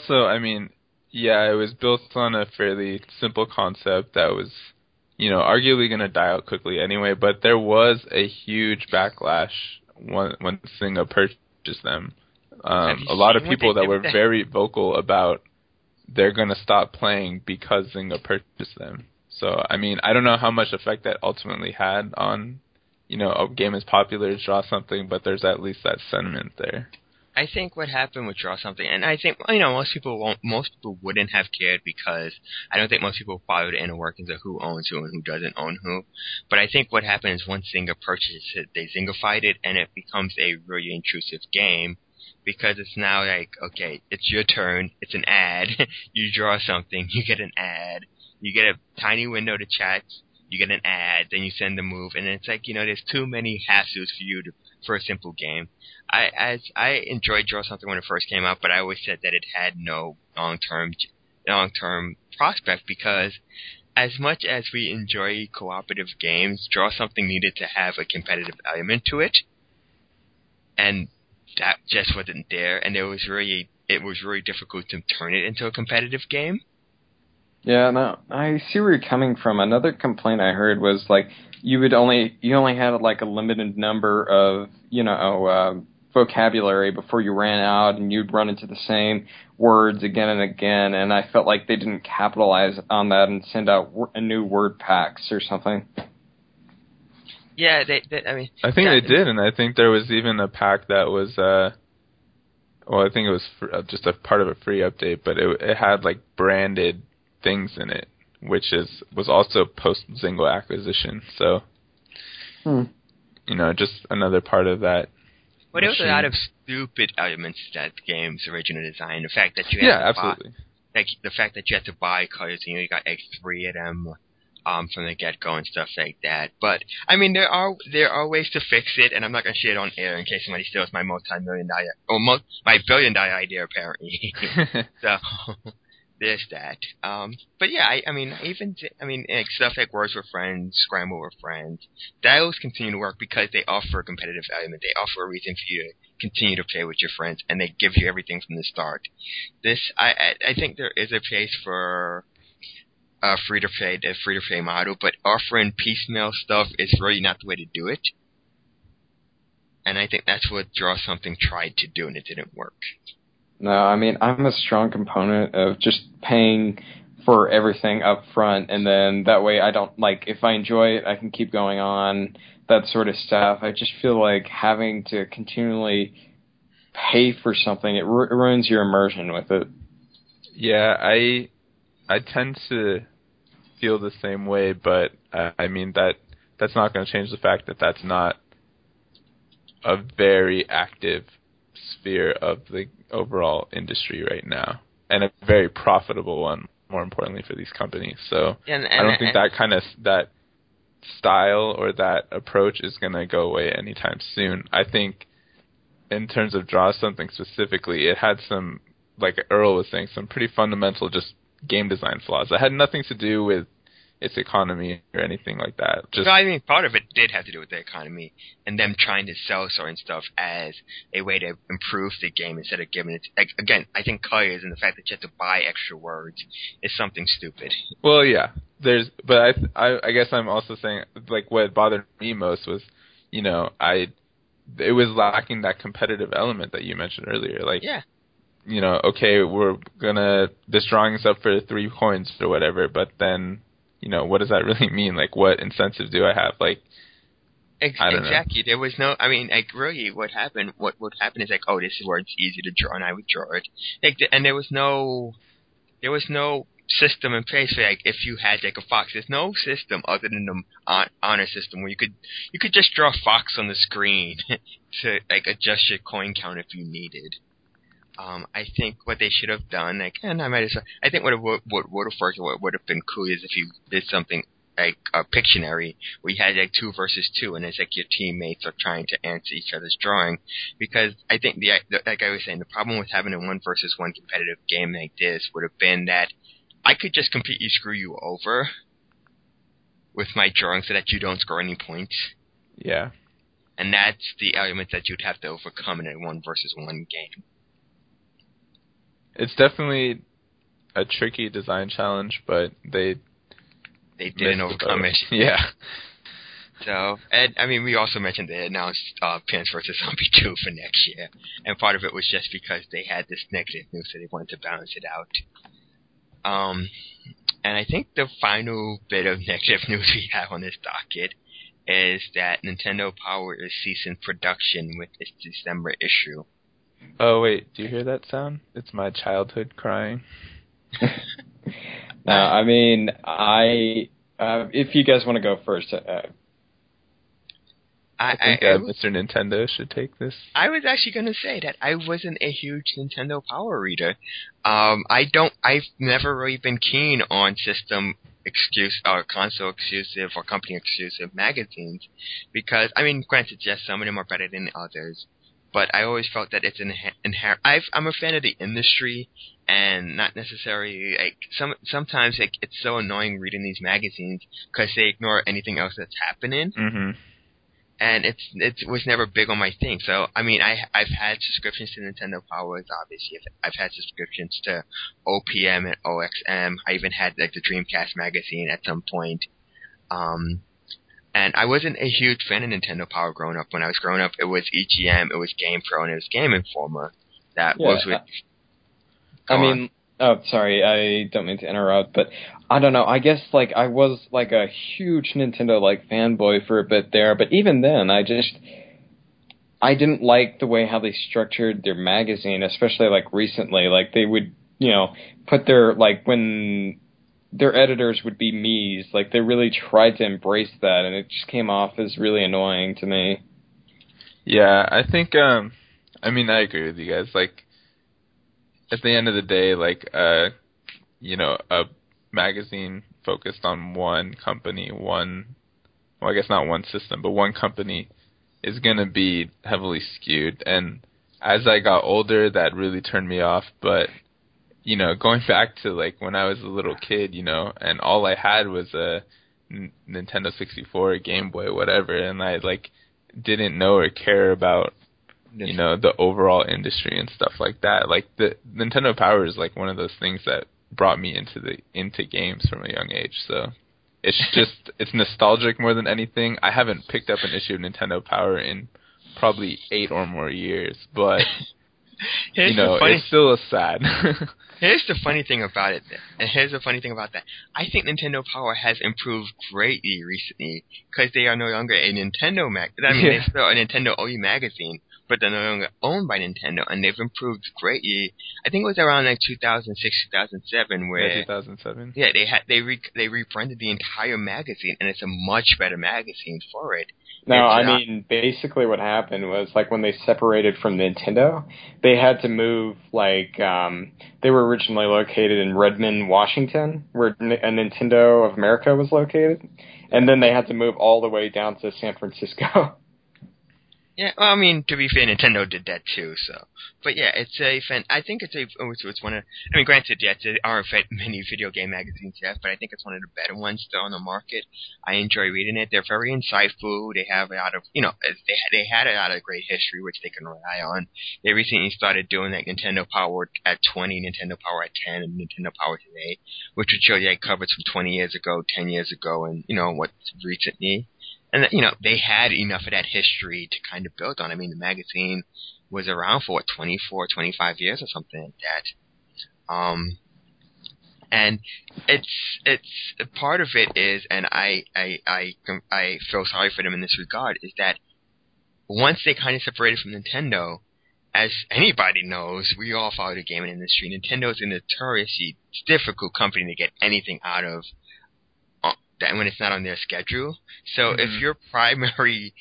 B: it was built on a fairly simple concept that was, arguably going to die out quickly anyway, but there was a huge backlash when Zynga purchased them. A lot of people that were very vocal about they're going to stop playing because Zynga purchased them. So, I don't know how much effect that ultimately had on, a game as popular as Draw Something, but there's at least that sentiment there.
A: I think what happened with Draw Something, and I think, most people wouldn't have cared, because I don't think most people followed the inner workings of who owns who and who doesn't own who. But I think what happened is once Zynga purchases it, they Zyngafied it, and it becomes a really intrusive game, because it's now like, okay, it's your turn, it's an ad, you draw something, you get an ad, you get a tiny window to chat, you get an ad, then you send the move, and it's like, there's too many hassles for you for a simple game. I enjoyed Draw Something when it first came out, but I always said that it had no long-term prospect, because as much as we enjoy cooperative games, Draw Something needed to have a competitive element to it, and that just wasn't there, and it was really difficult to turn it into a competitive game.
C: Yeah, no, I see where you're coming from. Another complaint I heard was like you only had like a limited number of vocabulary before you ran out, and you'd run into the same words again and again. And I felt like they didn't capitalize on that and send out a new word packs or something.
A: Yeah,
B: I think they did, and I think there was even a pack that was, I think it was just a part of a free update, but it had like branded things in it, which was also post Zynga acquisition. So, just another part of that.
A: But there was a lot of stupid elements to that game's original design. The fact that you had the fact that you had to buy colors, and you got like 3 of them from the get-go and stuff like that. But I mean, there are ways to fix it, and I'm not gonna share it on air in case somebody steals my my billion-dollar idea apparently. So there's that. But yeah, I mean, stuff like Words with Friends, Scramble with Friends, those continue to work because they offer a competitive element. They offer a reason for you to continue to play with your friends, and they give you everything from the start. I think there is a place for the free-to-play model, but offering piecemeal stuff is really not the way to do it. And I think that's what Draw Something tried to do, and it didn't work.
C: No, I mean, I'm a strong component of just paying for everything up front, and then that way I don't, if I enjoy it, I can keep going on, that sort of stuff. I just feel like having to continually pay for something, it ruins your immersion with it.
B: Yeah, I tend to feel the same way, but I mean, that's not going to change the fact that that's not a very active sphere of the overall industry right now, and a very profitable one, more importantly, for these companies. So I don't think that kind of that style or that approach is going to go away anytime soon. I think in terms of Draw Something specifically, it had some, like Earl was saying, some pretty fundamental just game design flaws that had nothing to do with its economy or anything like that.
A: Part of it did have to do with the economy and them trying to sell certain stuff as a way to improve the game instead of giving it. Again, I think colors and the fact that you have to buy extra words is something stupid.
B: Well, yeah, but I guess I'm also saying, like, what bothered me most was, it was lacking that competitive element that you mentioned earlier. Like,
A: yeah.
B: Okay, we're this drawing is up for 3 coins or whatever, but then, what does that really mean? Like, what incentive do I have? Like, I don't know.
A: There was no, really, what happened is, like, oh, this is where it's easy to draw, and I would draw it. And there was no system in place for, like, if you had, like, a fox. There's no system other than the honor system where you could just draw a fox on the screen to, like, adjust your coin count if you needed. I think what they should have done, I think what would have worked, what would have been cool is if you did something like a Pictionary, where you had like 2 versus 2, and it's like your teammates are trying to answer each other's drawing. Because I think like I was saying, the problem with having a 1 versus 1 competitive game like this would have been that I could just completely screw you over with my drawing so that you don't score any points.
B: Yeah.
A: And that's the element that you'd have to overcome in a 1 versus 1 game.
B: It's definitely a tricky design challenge, but they
A: didn't overcome it.
B: Yeah.
A: So, and we also mentioned they announced Plants vs. Zombie 2 for next year, and part of it was just because they had this negative news, so they wanted to balance it out. And I think the final bit of negative news we have on this docket is that Nintendo Power is ceasing production with its December issue.
B: Oh, wait, do you hear that sound? It's my childhood crying.
C: No, if you guys want to go first.
B: I think Mr. Nintendo should take this.
A: I was actually going to say that I wasn't a huge Nintendo Power reader. I've never really been keen on system or console exclusive or company exclusive magazines because, I mean, granted, yes, some of them are better than others, but I always felt that it's inherent. I'm a fan of the industry, and not necessarily like sometimes like it's so annoying reading these magazines because they ignore anything else that's happening.
B: Mm-hmm.
A: And it was never big on my thing. So, I mean, I've had subscriptions to Nintendo Power, obviously. I've had subscriptions to OPM and OXM. I even had, like, the Dreamcast magazine at some point. And I wasn't a huge fan of Nintendo Power growing up. When I was growing up, it was EGM, it was GamePro, and it was Game Informer. That was with...
C: Oh, sorry, I don't mean to interrupt, but I don't know, I guess, like, I was, like, a huge Nintendo, like, fanboy for a bit there, but even then, I didn't like the way how they structured their magazine, especially, like, recently. Like, they would, put their, like, when their editors would be me's, like, they really tried to embrace that, and it just came off as really annoying to me.
B: Yeah, I think, I agree with you guys, like, at the end of the day, like, a magazine focused on one company, I guess not one system, but one company is going to be heavily skewed. And as I got older, that really turned me off. But, going back to, like, when I was a little kid, and all I had was a Nintendo 64, a Game Boy, whatever, and I, like, didn't know or care about the overall industry and stuff like that. Like, the Nintendo Power is like one of those things that brought me into games from a young age. So it's just it's nostalgic more than anything. I haven't picked up an issue of Nintendo Power in probably 8 or more years, but it's still sad.
A: Here's the funny thing about it. Here's the funny thing about that. I think Nintendo Power has improved greatly recently because they are no longer a Nintendo they're still a Nintendo OE magazine, but they're no longer owned by Nintendo, and they've improved greatly. I think it was around like 2006, 2007, where
B: 2007.
A: Yeah, they rebranded the entire magazine, and it's a much better magazine for it.
C: No, basically what happened was, like, when they separated from Nintendo, they had to move, like, they were originally located in Redmond, Washington, where a Nintendo of America was located, and then they had to move all the way down to San Francisco.
A: Yeah, well, to be fair, Nintendo did that too, so. But yeah, I think it's one of, granted, yeah, there aren't many video game magazines yet, but I think it's one of the better ones still on the market. I enjoy reading it. They're very insightful. They have a lot of, they had a lot of great history, which they can rely on. They recently started doing like Nintendo Power at 20, Nintendo Power at 10, and Nintendo Power Today, which would show you like covers from 20 years ago, 10 years ago, and, what's recently. And, they had enough of that history to kind of build on. The magazine was around for, 24, 25 years or something like that. And it's part of it is, and I feel sorry for them in this regard, is that once they kind of separated from Nintendo, as anybody knows, we all follow the gaming industry, Nintendo is a notoriously difficult company to get anything out of when it's not on their schedule. So if your primary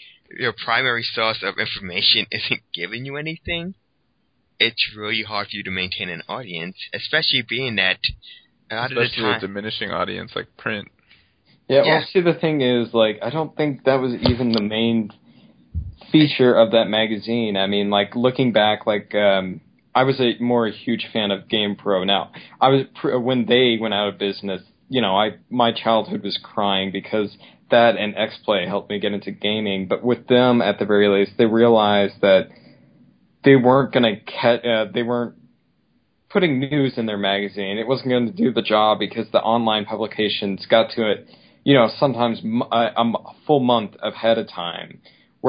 A: source of information isn't giving you anything, it's really hard for you to maintain an audience, especially being that a lot of the time,
B: a diminishing audience like print.
C: Yeah, well, see, the thing is, like, I don't think that was even the main feature of that magazine. Like, looking back, like, I was a huge fan of GamePro. Now, when they went out of business, my childhood was crying because that and X-Play helped me get into gaming. But with them, at the very least, they realized that they weren't they weren't putting news in their magazine. It wasn't going to do the job because the online publications got to it, sometimes a full month ahead of time.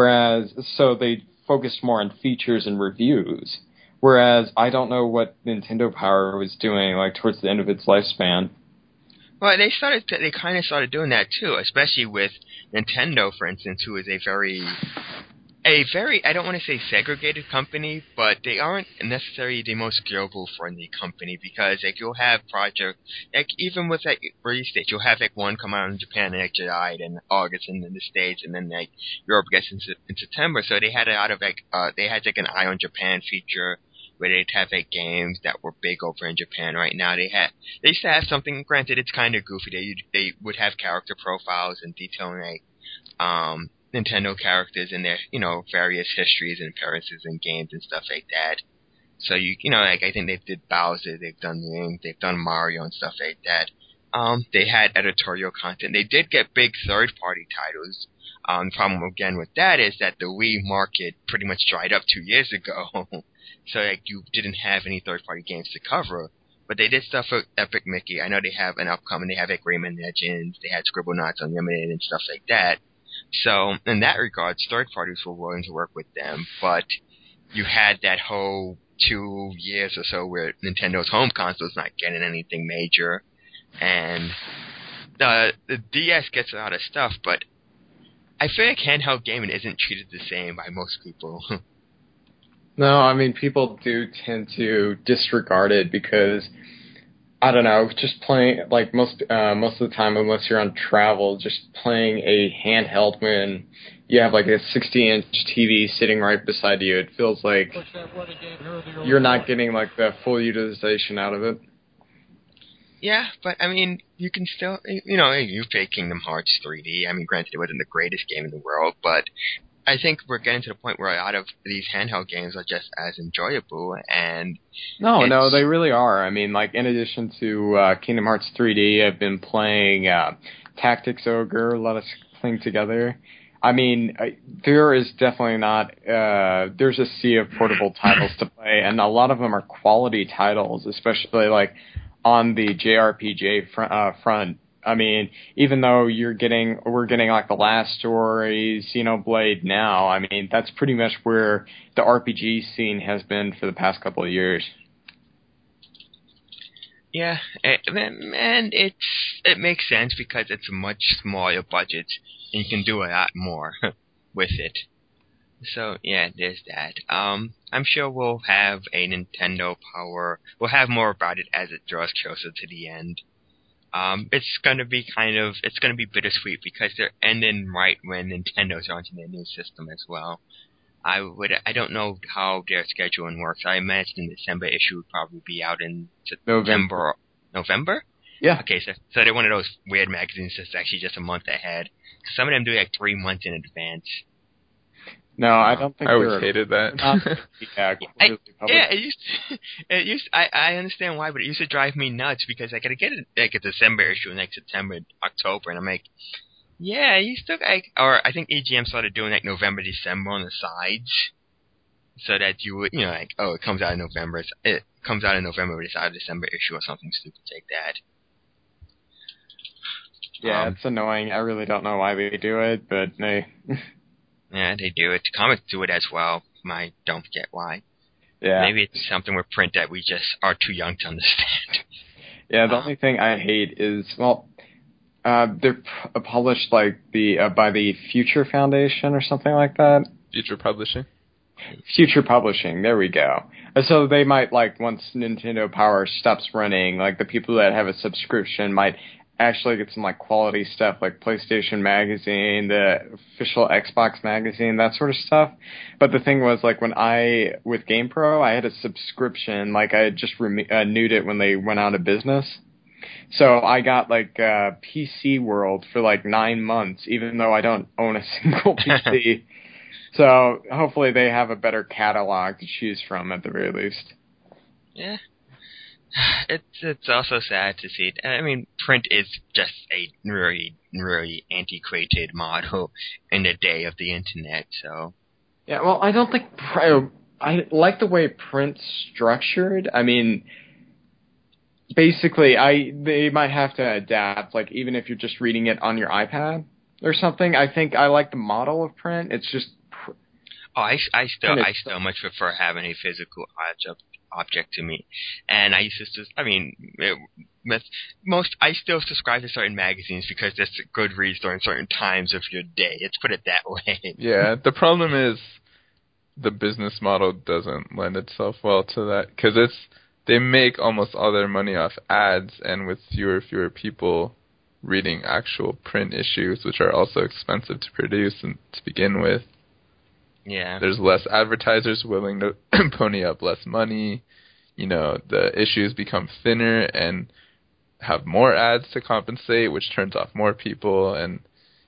C: So they focused more on features and reviews. Whereas I don't know what Nintendo Power was doing, like, towards the end of its lifespan.
A: Well, they kind of started doing that too, especially with Nintendo, for instance, who is a very I don't want to say segregated company, but they aren't necessarily the most global friendly company, because like you'll have projects like even with like release dates, you'll have like one come out in Japan in like July, and August in the States, and then like Europe gets in September. So they had a lot of like they had like an Eye on Japan feature where they'd have like games that were big over in Japan right now. They used to have something. Granted, it's kind of goofy. They would have character profiles and detailing like Nintendo characters and their, various histories and appearances in games and stuff like that. So like I think they did Bowser, they've done Link, they've done Mario and stuff like that. They had editorial content. They did get big third-party titles. The problem again with that is that the Wii market pretty much dried up 2 years ago. So like you didn't have any third-party games to cover. But they did stuff with Epic Mickey. I know they have an upcoming. They have like Rayman Legends. They had Scribblenauts Unlimited and stuff like that. So, in that regard, third parties were willing to work with them, but you had that whole 2 years or so where Nintendo's home console's not getting anything major, and the DS gets a lot of stuff, but I feel like handheld gaming isn't treated the same by most people.
C: No, I mean, people do tend to disregard it because, I don't know, just playing, like, most of the time, unless you're on travel, just playing a handheld when you have, like, a 60-inch TV sitting right beside you, it feels like you're not getting, like, the full utilization out of it.
A: Yeah, but, I mean, you can still, you played Kingdom Hearts 3D. I mean, granted, it wasn't the greatest game in the world, but I think we're getting to the point where a lot of these handheld games are just as enjoyable, and
C: No, they really are. I mean, like, in addition to Kingdom Hearts 3D, I've been playing Tactics Ogre, Let Us Cling Together. I mean, there is definitely not, there's a sea of portable titles to play, and a lot of them are quality titles, especially, like, on the JRPG front. I mean, even though we're getting like The Last Story, Xenoblade now, I mean, that's pretty much where the RPG scene has been for the past couple of years.
A: Yeah, and it makes sense because it's a much smaller budget and you can do a lot more with it. So yeah, there's that. I'm sure we'll have a Nintendo Power. We'll have more about it as it draws closer to the end. It's gonna be bittersweet because they're ending right when Nintendo's launching their new system as well. I don't know how their scheduling works. I imagine the December issue would probably be out in September. November?
C: Yeah.
A: Okay, so they're one of those weird magazines that's actually just a month ahead. Some of them do like 3 months in advance.
C: No, I don't think
B: I always hated that.
A: I understand why, but it used to drive me nuts because I gotta get like a December issue in like September, October, and I'm like, yeah, you still or I think EGM started doing like November, December on the sides, so that you would, like, oh, it comes out in November, but it's out of December issue or something stupid like that.
C: Yeah, it's annoying. I really don't know why they do it, but they.
A: Yeah, they do it. Comics do it as well. I don't get why.
C: Yeah.
A: Maybe it's something with print that we just are too young to understand.
C: Yeah, the only thing I hate is, they're published like by the Future Foundation or something like that.
B: Future Publishing?
C: Future Publishing, there we go. So they might, like, once Nintendo Power stops running, like, the people that have a subscription might actually get some, like, quality stuff, like PlayStation Magazine, the official Xbox Magazine, that sort of stuff. But the thing was, like, with GamePro, I had a subscription, like, I had just renewed it when they went out of business. So I got, like, PC World for, like, 9 months, even though I don't own a single PC. So hopefully they have a better catalog to choose from at the very least.
A: Yeah. It's also sad to see. I mean, print is just a really, really antiquated model in the day of the internet, so.
C: Yeah, well, I don't think I like the way print's structured. I mean, basically, they might have to adapt, like, even if you're just reading it on your iPad or something. I think I like the model of print. It's just...
A: I still much prefer having a physical object to me. And I used to, I still subscribe to certain magazines because there's good reads during certain times of your day. Let's put it that way.
B: Yeah, the problem is the business model doesn't lend itself well to that, because they make almost all their money off ads, and with fewer people reading actual print issues, which are also expensive to produce and to begin with.
A: Yeah.
B: There's less advertisers willing to pony up less money. The issues become thinner and have more ads to compensate, which turns off more people. And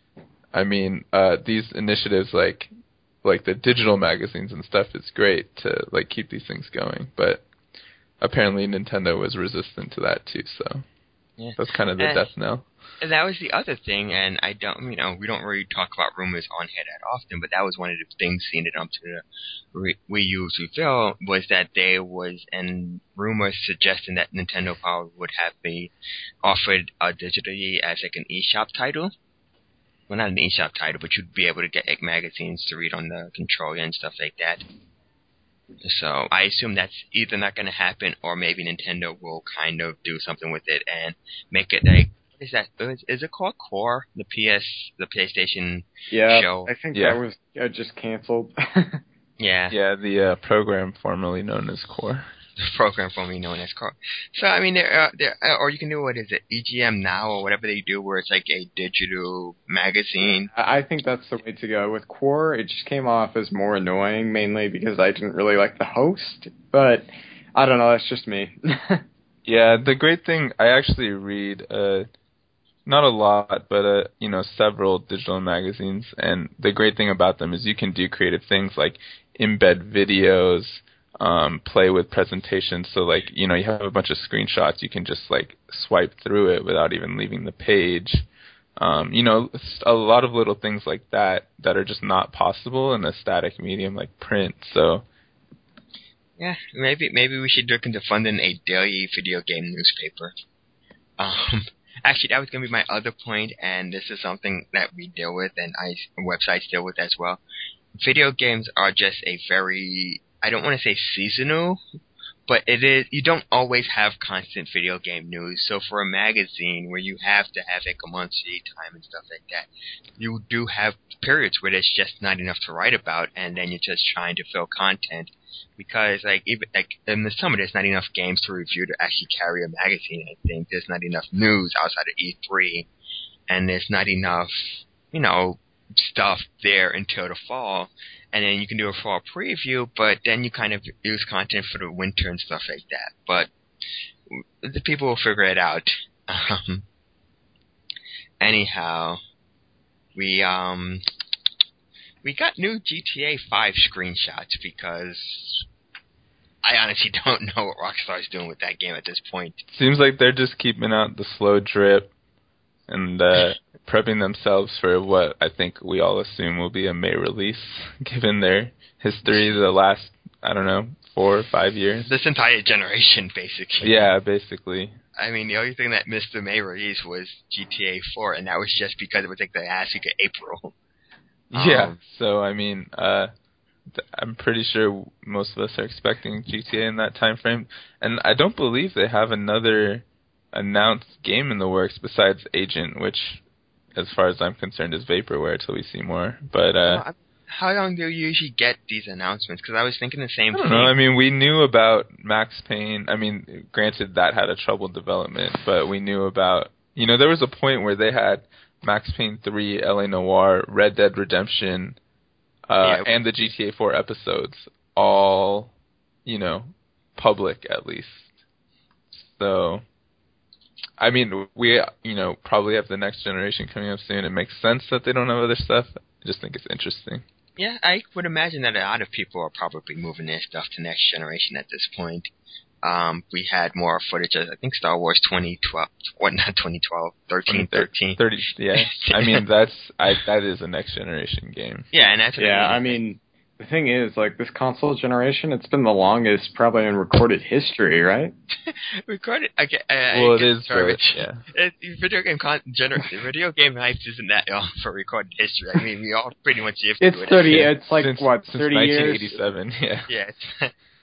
B: these initiatives like the digital magazines and stuff is great to keep these things going, but apparently Nintendo was resistant to that too, so yeah. That's kind of the death knell.
A: And that was the other thing, and we don't really talk about rumors on here that often, but that was one of the things seen it up to the Wii U's reveal, was that there was rumors suggesting that Nintendo Power would have been offered digitally as an eShop title. Well, not an eShop title, but you'd be able to get magazines to read on the controller and stuff like that. So I assume that's either not going to happen, or maybe Nintendo will kind of do something with it and make it what is that? Is it called Core? The PlayStation show?
C: I think that was just canceled.
A: Yeah.
B: Yeah, the program formerly known as Core.
A: The program formerly known as Core. So, or you can do, what is it, EGM Now, or whatever they do, where it's like a digital magazine.
C: I think that's the way to go. With Core, it just came off as more annoying, mainly because I didn't really like the host, but I don't know, that's just me.
B: Yeah, the great thing, I actually read, not a lot, but several digital magazines, and the great thing about them is you can do creative things like embed videos, play with presentations. So you have a bunch of screenshots, you can just swipe through it without even leaving the page. A lot of little things like that are just not possible in a static medium like print. So
A: yeah, maybe we should look into funding a daily video game newspaper. Actually, that was going to be my other point, and this is something that we deal with, and websites deal with as well. Video games are just a very, I don't want to say seasonal, but it is. You don't always have constant video game news. So for a magazine where you have to have a monthly time and stuff like that, you do have periods where there's just not enough to write about, and then you're just trying to fill content. Because even in the summer, there's not enough games to review to actually carry a magazine. I think there's not enough news outside of E3, and there's not enough, stuff there until the fall. And then you can do a fall preview, but then you kind of use content for the winter and stuff like that. But the people will figure it out. Anyhow, we got new GTA 5 screenshots because I honestly don't know what Rockstar's doing with that game at this point.
B: Seems like they're just keeping out the slow drip and prepping themselves for what I think we all assume will be a May release, given their history the last, 4 or 5 years.
A: This entire generation, basically.
B: Yeah, basically.
A: The only thing that missed the May release was GTA 4, and that was just because it was the last week of April.
B: Yeah, so I'm pretty sure most of us are expecting GTA in that time frame, and I don't believe they have another announced game in the works besides Agent, which, as far as I'm concerned, is vaporware till we see more. But
A: how long do you usually get these announcements? Because I was thinking the same thing.
B: I don't know. We knew about Max Payne. Granted, that had a troubled development, but we knew about. There was a point where they had Max Payne 3, LA Noire, Red Dead Redemption, and the GTA 4 episodes, all, public at least. So, we, probably have the next generation coming up soon. It makes sense that they don't have other stuff. I just think it's interesting.
A: Yeah, I would imagine that a lot of people are probably moving their stuff to next generation at this point. We had more footage of, I think, Star Wars 2012. What, not 2012? 13.
B: 30, yeah. That is a next generation game.
A: Yeah, and that's
C: the thing is, this console generation, it's been the longest probably in recorded history, right?
A: Recorded? Okay,
B: it is, yeah.
A: Video game life isn't that long for recorded history. We all pretty much live
C: it's
A: through it.
C: 30, it's
B: since
C: 30 years?
B: 1987, yeah.
A: Yeah,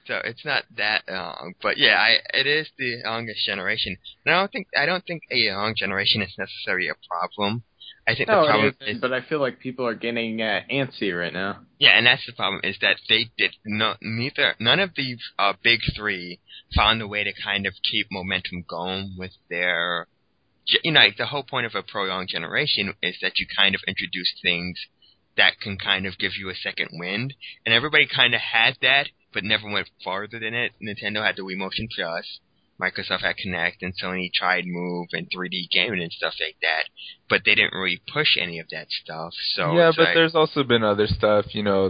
A: So it's not that long, but yeah, it is the longest generation. And I don't think a long generation is necessarily a problem. I think the problem
C: is, but I feel like people are getting antsy right now.
A: Yeah, and that's the problem is that none of these big three found a way to kind of keep momentum going with their. Like the whole point of a prolonged generation is that you kind of introduce things that can kind of give you a second wind, and everybody kind of had that, but never went farther than it. Nintendo had the Wii Motion Plus, Microsoft had Kinect, and Sony tried Move and 3D gaming and stuff like that, but they didn't really push any of that stuff. So
B: yeah, but there's also been other stuff,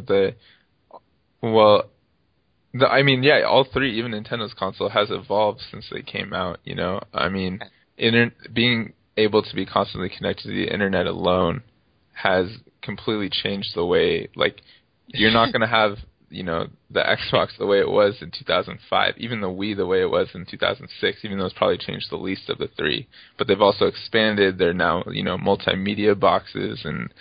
B: all three, even Nintendo's console has evolved since they came out. Being able to be constantly connected to the internet alone has completely changed the way, you're not going to have, the Xbox the way it was in 2005, even the Wii the way it was in 2006, even though it's probably changed the least of the three. But they've also expanded. They're now, multimedia boxes and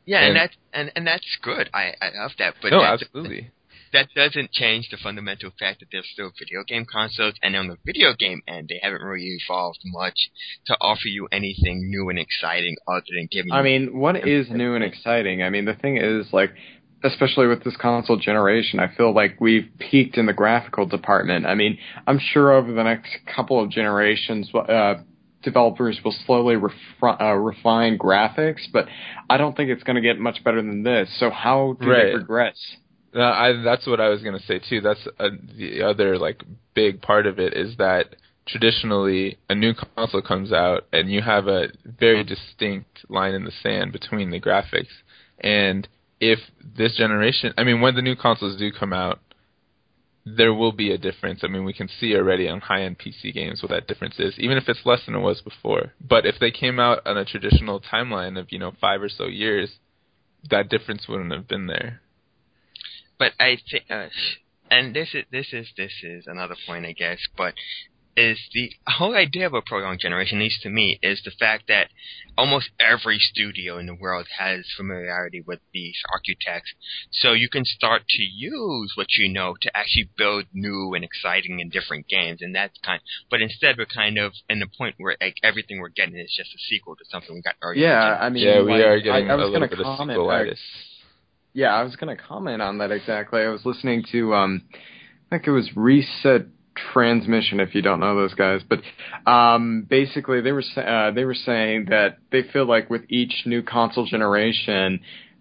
A: that's good. I love that. But
B: no, absolutely.
A: That doesn't change the fundamental fact that they're still video game consoles, and on the video game end, they haven't really evolved much to offer you anything new and exciting other than giving.
C: I mean, what is new and exciting? I mean, the thing is, especially with this console generation, I feel like we've peaked in the graphical department. I mean, I'm sure over the next couple of generations, developers will slowly refine graphics, but I don't think it's going to get much better than this. So how do they progress?
B: That's what I was going to say too. That's the other big part of it is that traditionally a new console comes out and you have a very distinct line in the sand between the graphics. And if this generation, when the new consoles do come out, there will be a difference. We can see already on high-end PC games what that difference is, even if it's less than it was before. But if they came out on a traditional timeline of 5 or so years, that difference wouldn't have been there.
A: But I think, and this is another point, I guess. But is the whole idea of a prolonged generation, at least to me, is the fact that almost every studio in the world has familiarity with these architects, so you can start to use what you know to actually build new and exciting and different games, and that's but instead we're kind of in the point where everything we're getting is just a sequel to something we got earlier.
C: Yeah,
B: we are getting a little bit of sequelitis.
C: Yeah, I was going to comment on that exactly. I was listening to, I think it was Reset Transmission, if you don't know those guys, but basically they were saying that they feel like with each new console generation,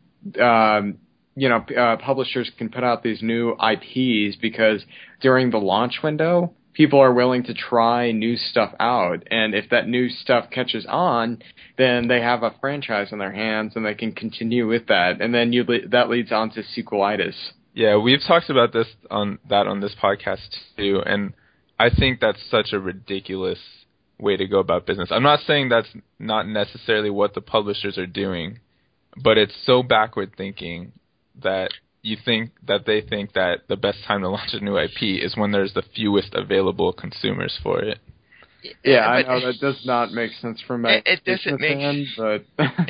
C: publishers can put out these new IPs because during the launch window, people are willing to try new stuff out, and if that new stuff catches on, then they have a franchise in their hands and they can continue with that, and then that leads on to sequelitis.
B: Yeah, we've talked about this on this podcast too, and I think that's such a ridiculous way to go about business. I'm not saying that's not necessarily what the publishers are doing, but it's so backward thinking that they think that the best time to launch a new IP is when there's the fewest available consumers for it.
C: Yeah, I know that does not make sense from my
A: end,
C: but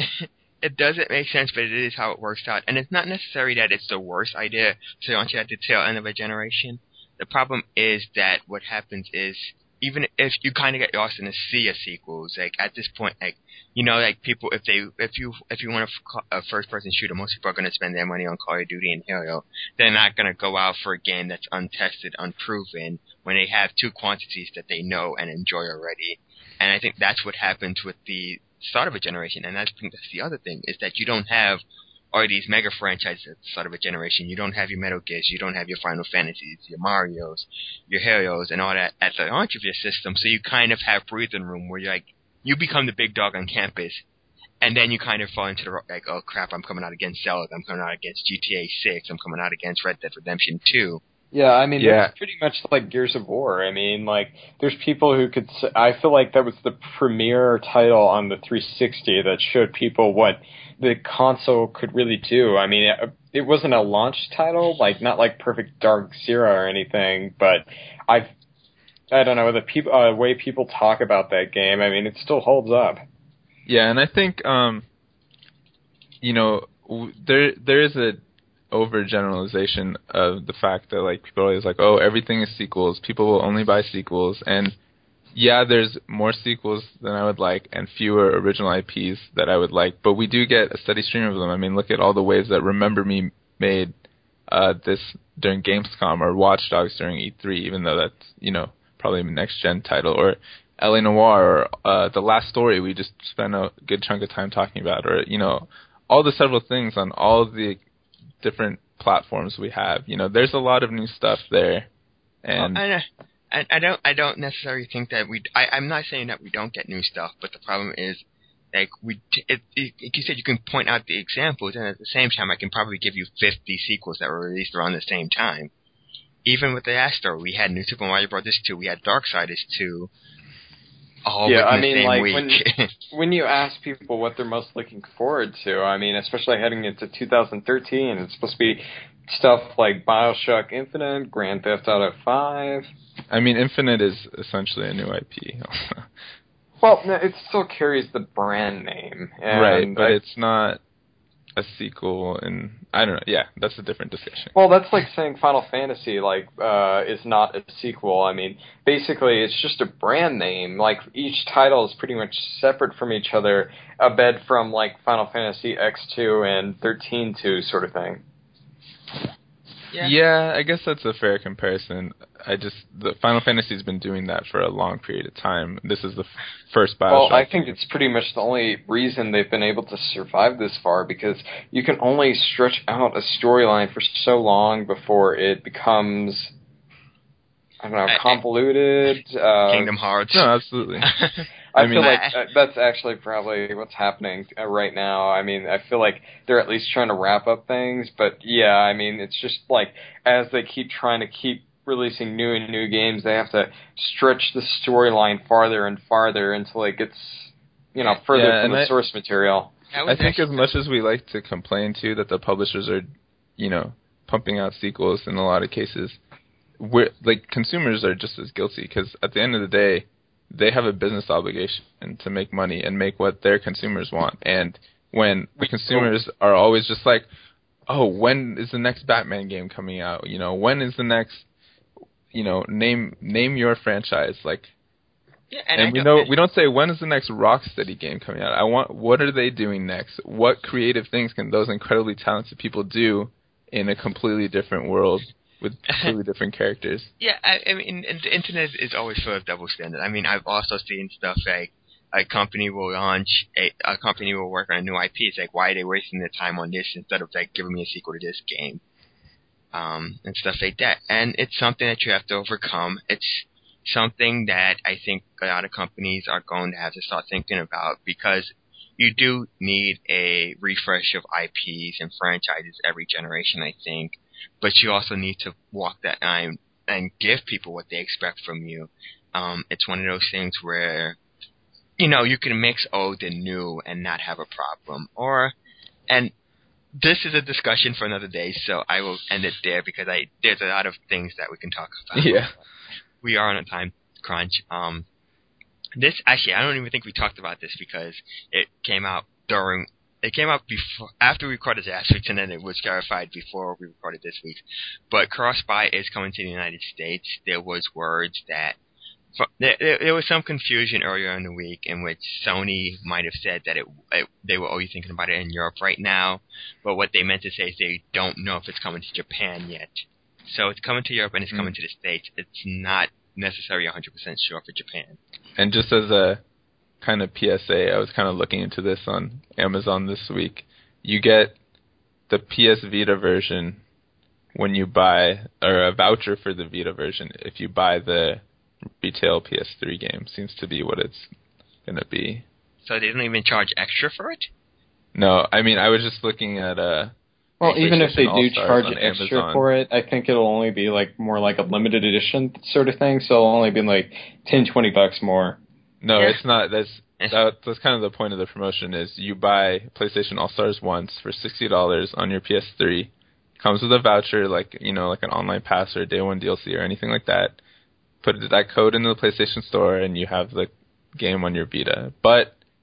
A: it doesn't make sense, but it is how it works out. And it's not necessarily that it's the worst idea to launch it at the tail end of a generation. The problem is that what happens is, even if you kind of get lost in a sea of sequels, at this point, people, if you want a first-person shooter, most people are going to spend their money on Call of Duty and Halo. They're not going to go out for a game that's untested, unproven, when they have two quantities that they know and enjoy already. And I think that's what happens with the start of a generation. And I think that's the other thing, is that you don't have all these mega franchises at the start of a generation. You don't have your Metal Gears, you don't have your Final Fantasies, your Marios, your Halos, and all that at the launch of your system. So you kind of have breathing room where you become the big dog on campus, and then you kind of fall into the oh crap, I'm coming out against Zelda, I'm coming out against GTA 6, I'm coming out against Red Dead Redemption 2.
C: Yeah, that's pretty much like Gears of War. There's people who could say, I feel like that was the premier title on the 360 that showed people what the console could really do. It wasn't a launch title, not like Perfect Dark Zero or anything, but I don't know, the way people talk about that game, it still holds up.
B: Yeah, and I think, there is overgeneralization of the fact that like people are always like, oh, everything is sequels. People will only buy sequels, and yeah, there's more sequels than I would like and fewer original IPs that I would like, but we do get a steady stream of them. I mean, look at all the waves that Remember Me made this during Gamescom, or Watch Dogs during E3, even though that's, probably a next-gen title, or L.A. Noire, or The Last Story we just spent a good chunk of time talking about, or, all the several things on all of the different platforms we have. There's a lot of new stuff there. And
A: I don't necessarily think that I'm not saying that we don't get new stuff, but the problem is, like, like you said, you can point out the examples, and at the same time, I can probably give you 50 sequels that were released around the same time. Even with the Astro, we had New Super Mario Bros. 2, we had Darksiders 2, all within the same week.
C: When you ask people what they're most looking forward to, especially heading into 2013, it's supposed to be stuff like BioShock Infinite, Grand Theft Auto 5.
B: Infinite is essentially a new IP.
C: Well, no, it still carries the brand name.
B: Right, but it's not a sequel, and I don't know. Yeah, that's a different discussion.
C: Well, that's like saying Final Fantasy is not a sequel. Basically, it's just a brand name. Like, each title is pretty much separate from each other, a bed from like Final Fantasy X2 and 13-2 sort of thing.
B: Yeah, I guess that's a fair comparison. The Final Fantasy's been doing that for a long period of time. This is the first BioShock.
C: Well, I think it's pretty much the only reason they've been able to survive this far, because you can only stretch out a storyline for so long before it becomes, convoluted.
A: Kingdom Hearts.
B: No, absolutely.
C: I feel like that's actually probably what's happening right now. I feel like they're at least trying to wrap up things, but yeah, it's just like, as they keep trying to keep releasing new and new games, they have to stretch the storyline farther and farther until it gets, further from the source material.
B: I think as much as we like to complain too that the publishers are, pumping out sequels in a lot of cases, consumers are just as guilty, because at the end of the day, they have a business obligation to make money and make what their consumers want. And when the consumers are always just like, oh, when is the next Batman game coming out? When is the next, name your franchise. We don't say, when is the next Rocksteady game coming out? What are they doing next? What creative things can those incredibly talented people do in a completely different world with completely different characters?
A: Yeah, and the internet is always full of double standards. I've also seen stuff like a company will work on a new IP. It's like, why are they wasting their time on this instead of giving me a sequel to this game? And stuff like that. And it's something that you have to overcome. It's something that I think a lot of companies are going to have to start thinking about, because you do need a refresh of IPs and franchises every generation, I think. But you also need to walk that line and give people what they expect from you. It's one of those things where, you can mix old and new and not have a problem. And this is a discussion for another day, so I will end it there, because there's a lot of things that we can talk about.
B: Yeah.
A: We are on a time crunch. Actually, I don't even think we talked about this, because it came out after we recorded last week, and then it was clarified before we recorded this week. But Cross-Buy is coming to the United States. There was words that there was some confusion earlier in the week in which Sony might have said that they were only thinking about it in Europe right now, but what they meant to say is they don't know if it's coming to Japan yet. So it's coming to Europe and it's coming to the States. It's not necessarily 100% sure for Japan.
B: And just as a kind of PSA, I was kind of looking into this on Amazon this week. You get the PS Vita version when you buy, or a voucher for the Vita version if you buy the retail PS3 game. Seems to be what it's going to be.
A: So they don't even charge extra for it?
B: No, I was just looking at
C: well, even if they do charge extra for it, I think it'll only be more like a limited edition sort of thing, so it'll only be $10-$20 more.
B: No, it's not. That's kind of the point of the promotion, is you buy PlayStation All-Stars once for $60 on your PS3. Comes with a voucher, like an online pass or a day one DLC or anything like that. Put that code into the PlayStation Store and you have the game on your Vita. But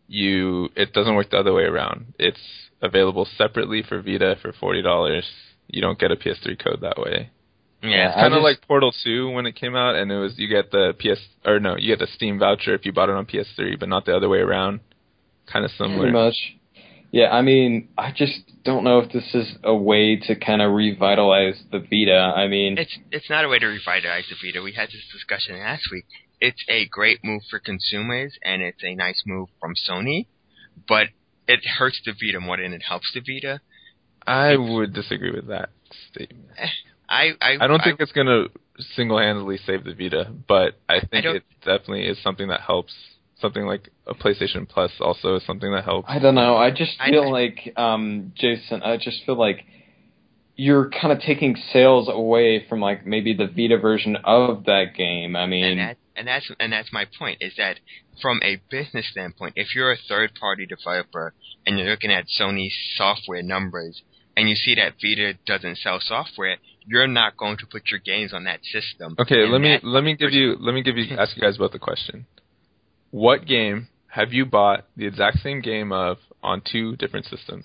B: it doesn't work the other way around. It's available separately for Vita for $40. You don't get a PS3 code that way.
A: Yeah,
B: it's kind of like Portal 2 when it came out, and you get the Steam voucher if you bought it on PS3, but not the other way around. Kind of similar.
C: Pretty much. Yeah, I mean, I just don't know if this is a way to kind of revitalize the Vita. I mean,
A: it's not a way to revitalize the Vita. We had this discussion last week. It's a great move for consumers, and it's a nice move from Sony, but it hurts the Vita more than it helps the Vita.
B: I would disagree with that statement. I don't think it's going to single-handedly save the Vita, but I think it definitely is something that helps. Something like a PlayStation Plus also is something that helps.
C: I don't know. I just feel like, Jason, I just feel like you're kind of taking sales away from like maybe the Vita version of that game. I mean,
A: and that's my point, is that from a business standpoint, if you're a third-party developer and you're looking at Sony's software numbers and you see that Vita doesn't sell software, you're not going to put your games on that system.
B: Okay, let me ask you guys about the question. What game have you bought the exact same game of on two different systems?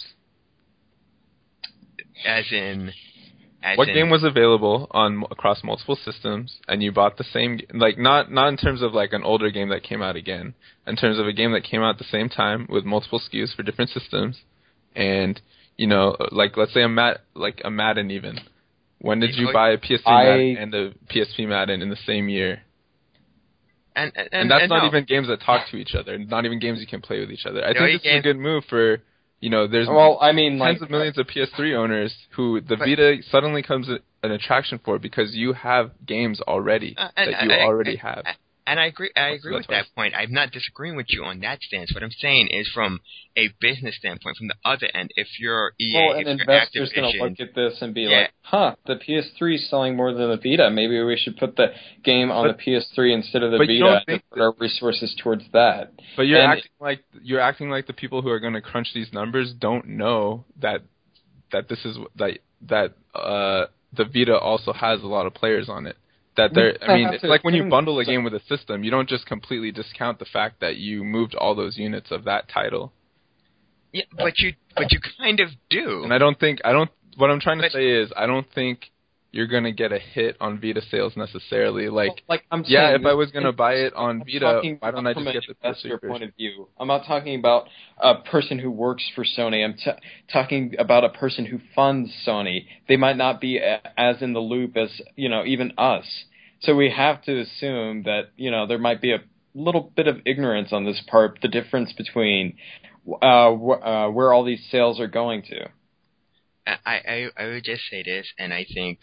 A: What
B: game was available across multiple systems, and you bought the same, like not in terms of like an older game that came out again, in terms of a game that came out at the same time with multiple SKUs for different systems, and like let's say a Madden even. When did you buy a PS3 Madden and a PSP Madden in the same year? And that's not even games that talk to each other, not even games you can play with each other. I think this is a good move for, there's tens of millions of PS3 owners who the Vita suddenly comes an attraction for because you have games already that you already have.
A: And I agree with that point. I'm not disagreeing with you on that stance. What I'm saying is from a business standpoint, from the other end, if you're EA, if
C: an
A: you're
C: investor's going to look at this and be like, the PS3 is selling more than the Vita. Maybe we should put the game on the PS3 instead of the Vita and put our resources towards that.
B: But you're acting like the people who are going to crunch these numbers don't know that the Vita also has a lot of players on it. It's like when you bundle a game with a system, you don't just completely discount the fact that you moved all those units of that title.
A: Yeah, but you kind of do.
B: And what I'm trying to say is, I don't think you're going to get a hit on Vita sales necessarily. If I was going to buy it on Vita, why don't I just get the PS3
C: point of view? I'm not talking about a person who works for Sony. I'm talking about a person who funds Sony. They might not be as in the loop as, even us. So we have to assume that, there might be a little bit of ignorance on this part, the difference between where all these sales are going to.
A: I would just say this, and I think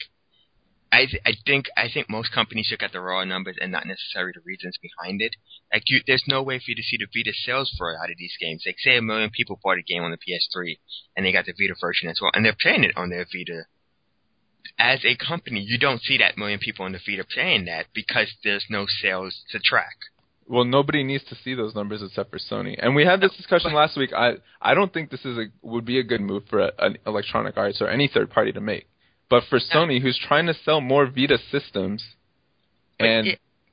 A: most companies look at the raw numbers and not necessarily the reasons behind it. There's no way for you to see the Vita sales for out of these games. Like, say 1 million people bought a game on the PS3, and they got the Vita version as well, and they're playing it on their Vita. As a company, you don't see that 1 million people on the Vita playing that because there's no sales to track.
B: Well, nobody needs to see those numbers except for Sony. And we had this discussion last week. I don't think this would be a good move for an Electronic Arts or any third party to make. But for Sony, who's trying to sell more Vita systems, this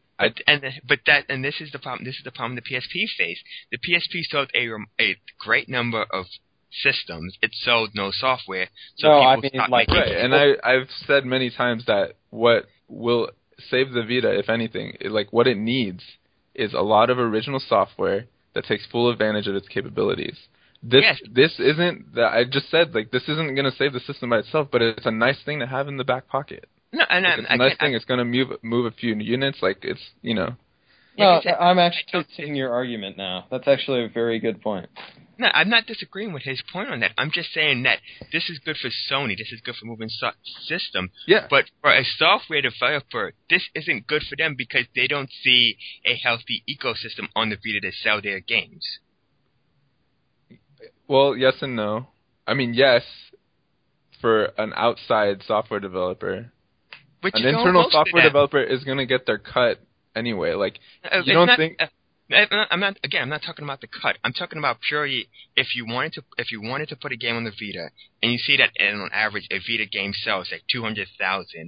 B: is the problem. This is the problem the PSP faced. The PSP sold a great number of systems. It sold no software, stopped making it. And I've said many times that what will save the Vita, if anything, what it needs is a lot of original software that takes full advantage of its capabilities. This isn't that I just said. This isn't going to save the system by itself, but it's a nice thing to have in the back pocket.
A: No, and
B: it's a nice thing. It's going to move a few units.
C: No, I'm actually seeing your argument now. That's actually a very good point.
A: No, I'm not disagreeing with his point on that. I'm just saying that this is good for Sony. This is good for moving system.
B: Yeah.
A: But for a software developer, this isn't good for them because they don't see a healthy ecosystem on the Vita to sell their games.
B: Well, yes and no. I mean, yes, for an outside software developer.
A: But
B: an internal software developer is going to get their cut anyway. You don't think...
A: I'm not talking about the cut. I'm talking about purely if you wanted to put a game on the Vita and you see that on average a Vita game sells like 200,000,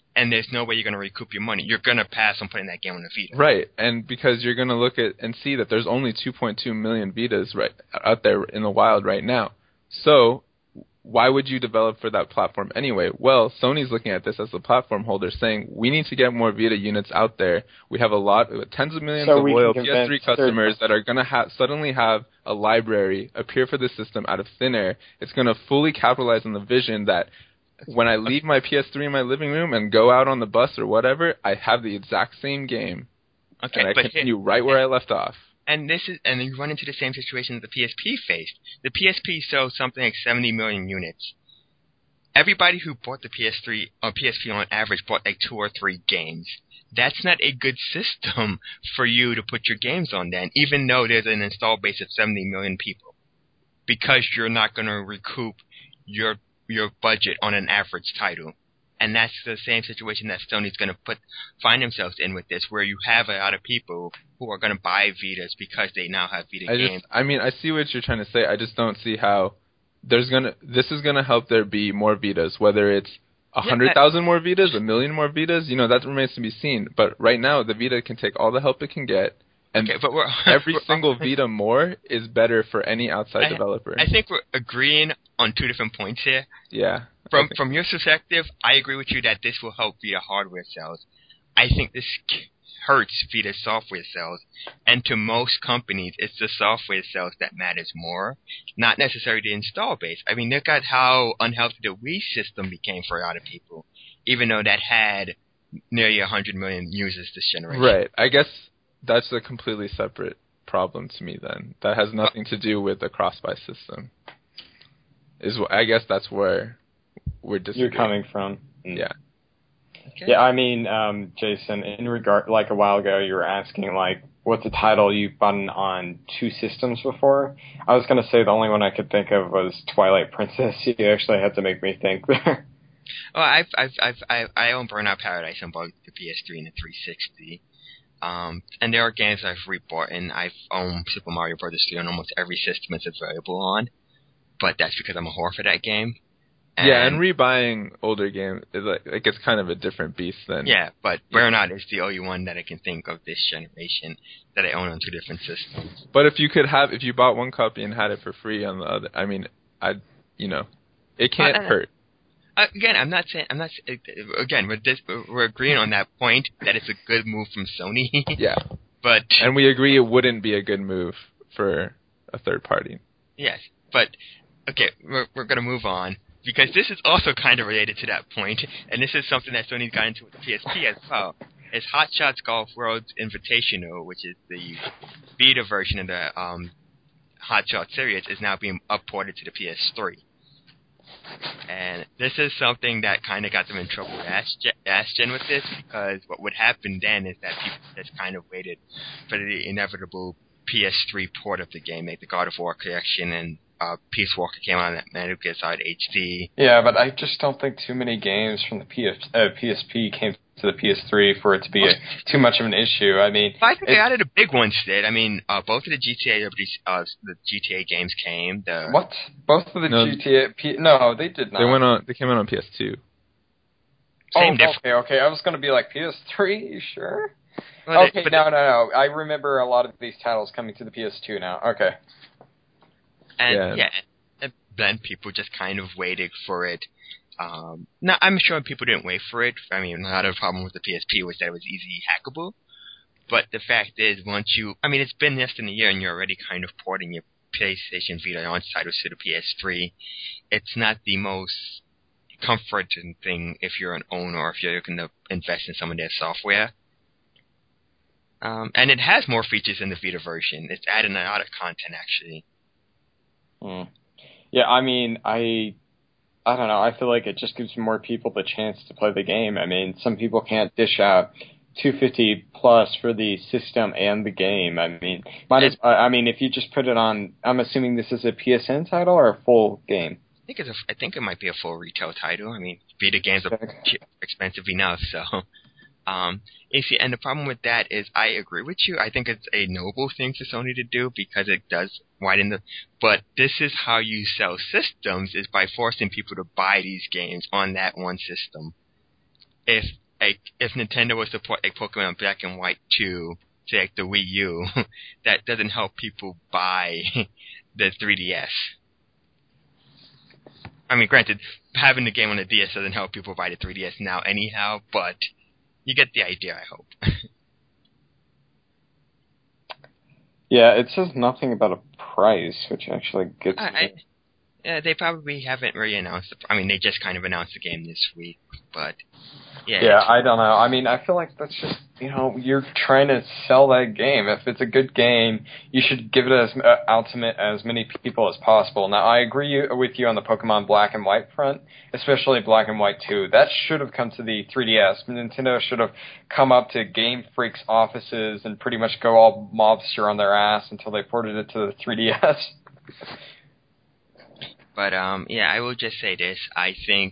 A: and there's no way you're going to recoup your money. You're going to pass on putting that game on the Vita.
B: Right, and because you're going to look at and see that there's only 2.2 million Vitas right out there in the wild right now. So why would you develop for that platform anyway? Well, Sony's looking at this as the platform holder, saying we need to get more Vita units out there. We have tens of millions of loyal PS3 customers that are going to suddenly have a library appear for the system out of thin air. It's going to fully capitalize on the vision that when I leave my PS3 in my living room and go out on the bus or whatever, I have the exact same game. Okay, and I continue right where I left off.
A: And you run into the same situation that the PSP faced. The PSP sold something like 70 million units. Everybody who bought the PS3 or PSP on average bought like 2 or 3 games. That's not a good system for you to put your games on then, even though there's an install base of 70 million people. Because you're not going to recoup your budget on an average title. And that's the same situation that Sony's going to find themselves in with this, where you have a lot of people who are going to buy Vitas because they now have Vita games.
B: I see what you're trying to say. I just don't see how this is going to help there be more Vitas, whether it's 100,000 more Vitas, 1 million more Vitas, that remains to be seen. But right now, the Vita can take all the help it can get. And every single Vita more is better for any outside developer.
A: I think we're agreeing on 2 different points here.
B: Yeah.
A: From your perspective, I agree with you that this will help Vita hardware sales. I think this hurts Vita software sales. And to most companies, it's the software sales that matters more, not necessarily the install base. I mean, look at how unhealthy the Wii system became for a lot of people, even though that had nearly 100 million users this generation.
B: Right. I guess that's a completely separate problem to me then. That has nothing to do with the cross-buy system. I guess that's where we're disagreeing.
C: You're coming from.
B: Yeah.
C: Okay. Yeah, I mean, Jason, in regard, like a while ago, you were asking, like, what's a title you've bought on 2 systems before? I was going to say the only one I could think of was Twilight Princess. You actually had to make me think there.
A: Oh, I own Burnout Paradise on both the PS3 and the 360. And there are games I've rebought, and I've owned Super Mario Bros. 3 on almost every system it's available on. But that's because I'm a whore for that game.
B: And rebuying older games is it's kind of a different beast than...
A: Yeah, but Burnout is the only one that I can think of this generation that I own on 2 different systems.
B: But if you bought one copy and had it for free on the other, I mean, it can't hurt.
A: Again, we're agreeing on that point that it's a good move from Sony.
B: Yeah. And we agree it wouldn't be a good move for a third party.
A: Yes, but okay, we're going to move on because this is also kind of related to that point, and this is something that Sony's got into with the PSP as well. Is Hot Shots Golf World Invitational, which is the Vita version of the Hot Shot series, is now being upported to the PS3. And this is something that kind of got them in trouble with Asgen with this, because what would happen then is that people just kind of waited for the inevitable PS3 port of the game, like the God of War collection and Peace Walker came out on Metal Gear Solid HD.
C: Yeah, but I just don't think too many games from the PSP came to the PS3 for it to be too much of an issue. I mean,
A: I think they added a big ones did. I mean, both of the GTA games came.
C: What? Both of the GTA? No, they did not.
B: They came out on PS2.
A: Same difference.
C: Okay. I was going to be like, PS3? You sure? Well, no. I remember a lot of these titles coming to the PS2 now. Okay.
A: And then people just kind of waited for it. Now, I'm sure people didn't wait for it. I mean, a lot of the problem with the PSP was that it was easily hackable. But the fact is, it's been less than a year and you're already kind of porting your PlayStation Vita launch titles to the PS3. It's not the most comforting thing if you're an owner or if you're looking to invest in some of their software. And it has more features in the Vita version. It's adding a lot of content, actually.
C: Yeah, I mean, I don't know. I feel like it just gives more people the chance to play the game. I mean, some people can't dish out $250 plus for the system and the game. I mean, if you just put it on, I'm assuming this is a PSN title or a full game.
A: I think it might be a full retail title. I mean, Vita games are expensive enough, so. And the problem with that is, I agree with you. I think it's a noble thing for Sony to do because it does widen but this is how you sell systems, is by forcing people to buy these games on that one system. if Nintendo was to port Pokemon Black and White 2 to like the Wii U, that doesn't help people buy the 3DS. I mean, granted, having the game on the DS doesn't help people buy the 3DS now anyhow, but you get the idea, I hope.
C: Yeah, it says nothing about a price, which actually gets me.
A: Yeah, they probably haven't really announced I mean, they just kind of announced the game this week, but yeah.
C: Yeah, I don't know. I mean, I feel like that's just, you're trying to sell that game. If it's a good game, you should give it out to as many people as possible. Now, I agree with you on the Pokemon Black and White front, especially Black and White 2. That should have come to the 3DS. Nintendo should have come up to Game Freak's offices and pretty much go all mobster on their ass until they ported it to the 3DS.
A: But, yeah, I will just say this. I think...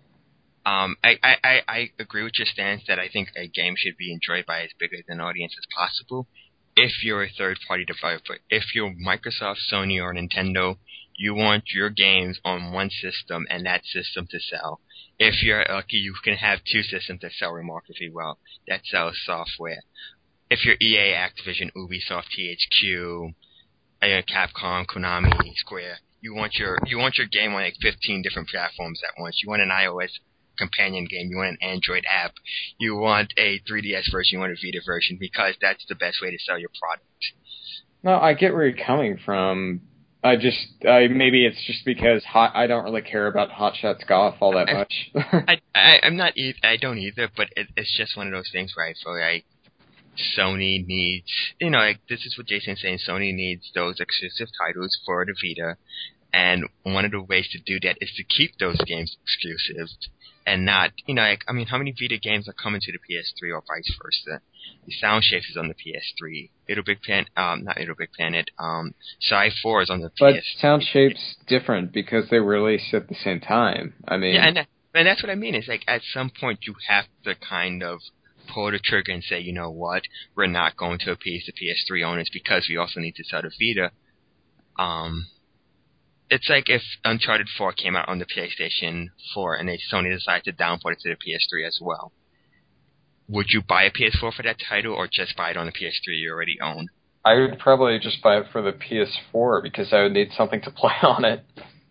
A: I agree with your stance that I think a game should be enjoyed by as big an audience as possible if you're a third-party developer. If you're Microsoft, Sony, or Nintendo, you want your games on one system and that system to sell. If you're lucky, you can have two systems that sell remarkably well, that sell software. If you're EA, Activision, Ubisoft, THQ, Capcom, Konami, Square, you want your game on like 15 different platforms at once. You want an iOS companion game, you want an Android app, you want a 3DS version, you want a Vita version, because that's the best way to sell your product.
C: No, I get where you're coming from. Maybe it's just because I don't really care about Hot Shots Golf all that much.
A: I don't either, but it's just one of those things where I feel like Sony needs, this is what Jason's saying, Sony needs those exclusive titles for the Vita, and one of the ways to do that is to keep those games exclusive. And not, how many Vita games are coming to the PS3 or vice versa? The Sound Shapes is on the PS3. Not Little Big Planet, Shy 4 is on the PS3.
C: But Sound Shapes different because they were released at the same time. I mean...
A: Yeah, and that's what I mean. It's like, at some point you have to kind of pull the trigger and say, you know what, we're not going to appease the PS3 owners because we also need to sell the Vita. It's like if Uncharted 4 came out on the PlayStation 4 and Sony decided to downport it to the PS3 as well. Would you buy a PS4 for that title or just buy it on the PS3 you already own?
C: I would probably just buy it for the PS4 because I would need something to play on it.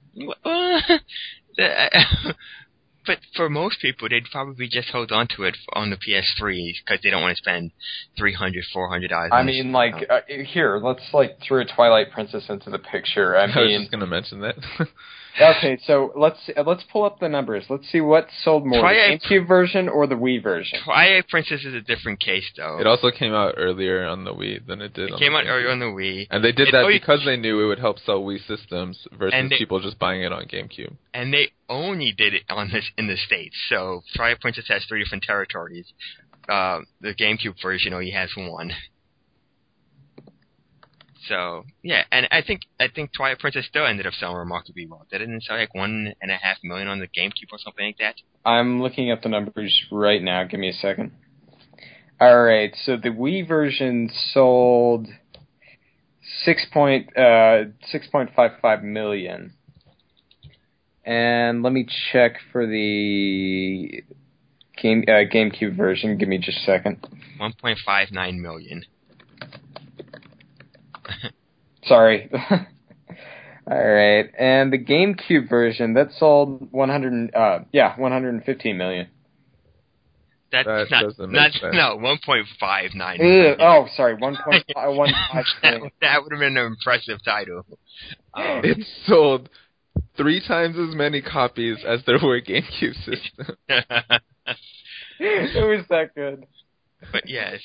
A: But for most people, they'd probably just hold on to it on the PS3 because they don't want to spend $300, $400.
C: I mean, here, let's throw Twilight Princess into the picture. I
B: was just going to mention that.
C: Okay, so let's pull up the numbers. Let's see what sold more, the GameCube version or the Wii version.
A: Twilight Princess is a different case, though.
B: It also came out earlier on the Wii than it did on the GameCube. It came out
A: earlier on the Wii.
B: And they did that because they knew it would help sell Wii systems versus people just buying it on GameCube.
A: And they only did it in the States. So Twilight Princess has 3 different territories. The GameCube version only has 1. So, yeah, and I think Twilight Princess still ended up selling remarkably well. Didn't it sell like 1.5 million on the GameCube or something like that?
C: I'm looking up the numbers right now. Give me a second. Alright, so the Wii version sold 6.55 million. And let me check for the GameCube version. Give me just a second.
A: 1.59 million.
C: Sorry. Alright, and the GameCube version, that sold 115 million.
A: That's
B: doesn't make sense.
A: No, 1.59 million.
C: Oh, sorry, 1.15 million.
A: That would have been an impressive title.
B: It sold 3 times as many copies as there were GameCube systems.
C: It was that good.
A: But yes,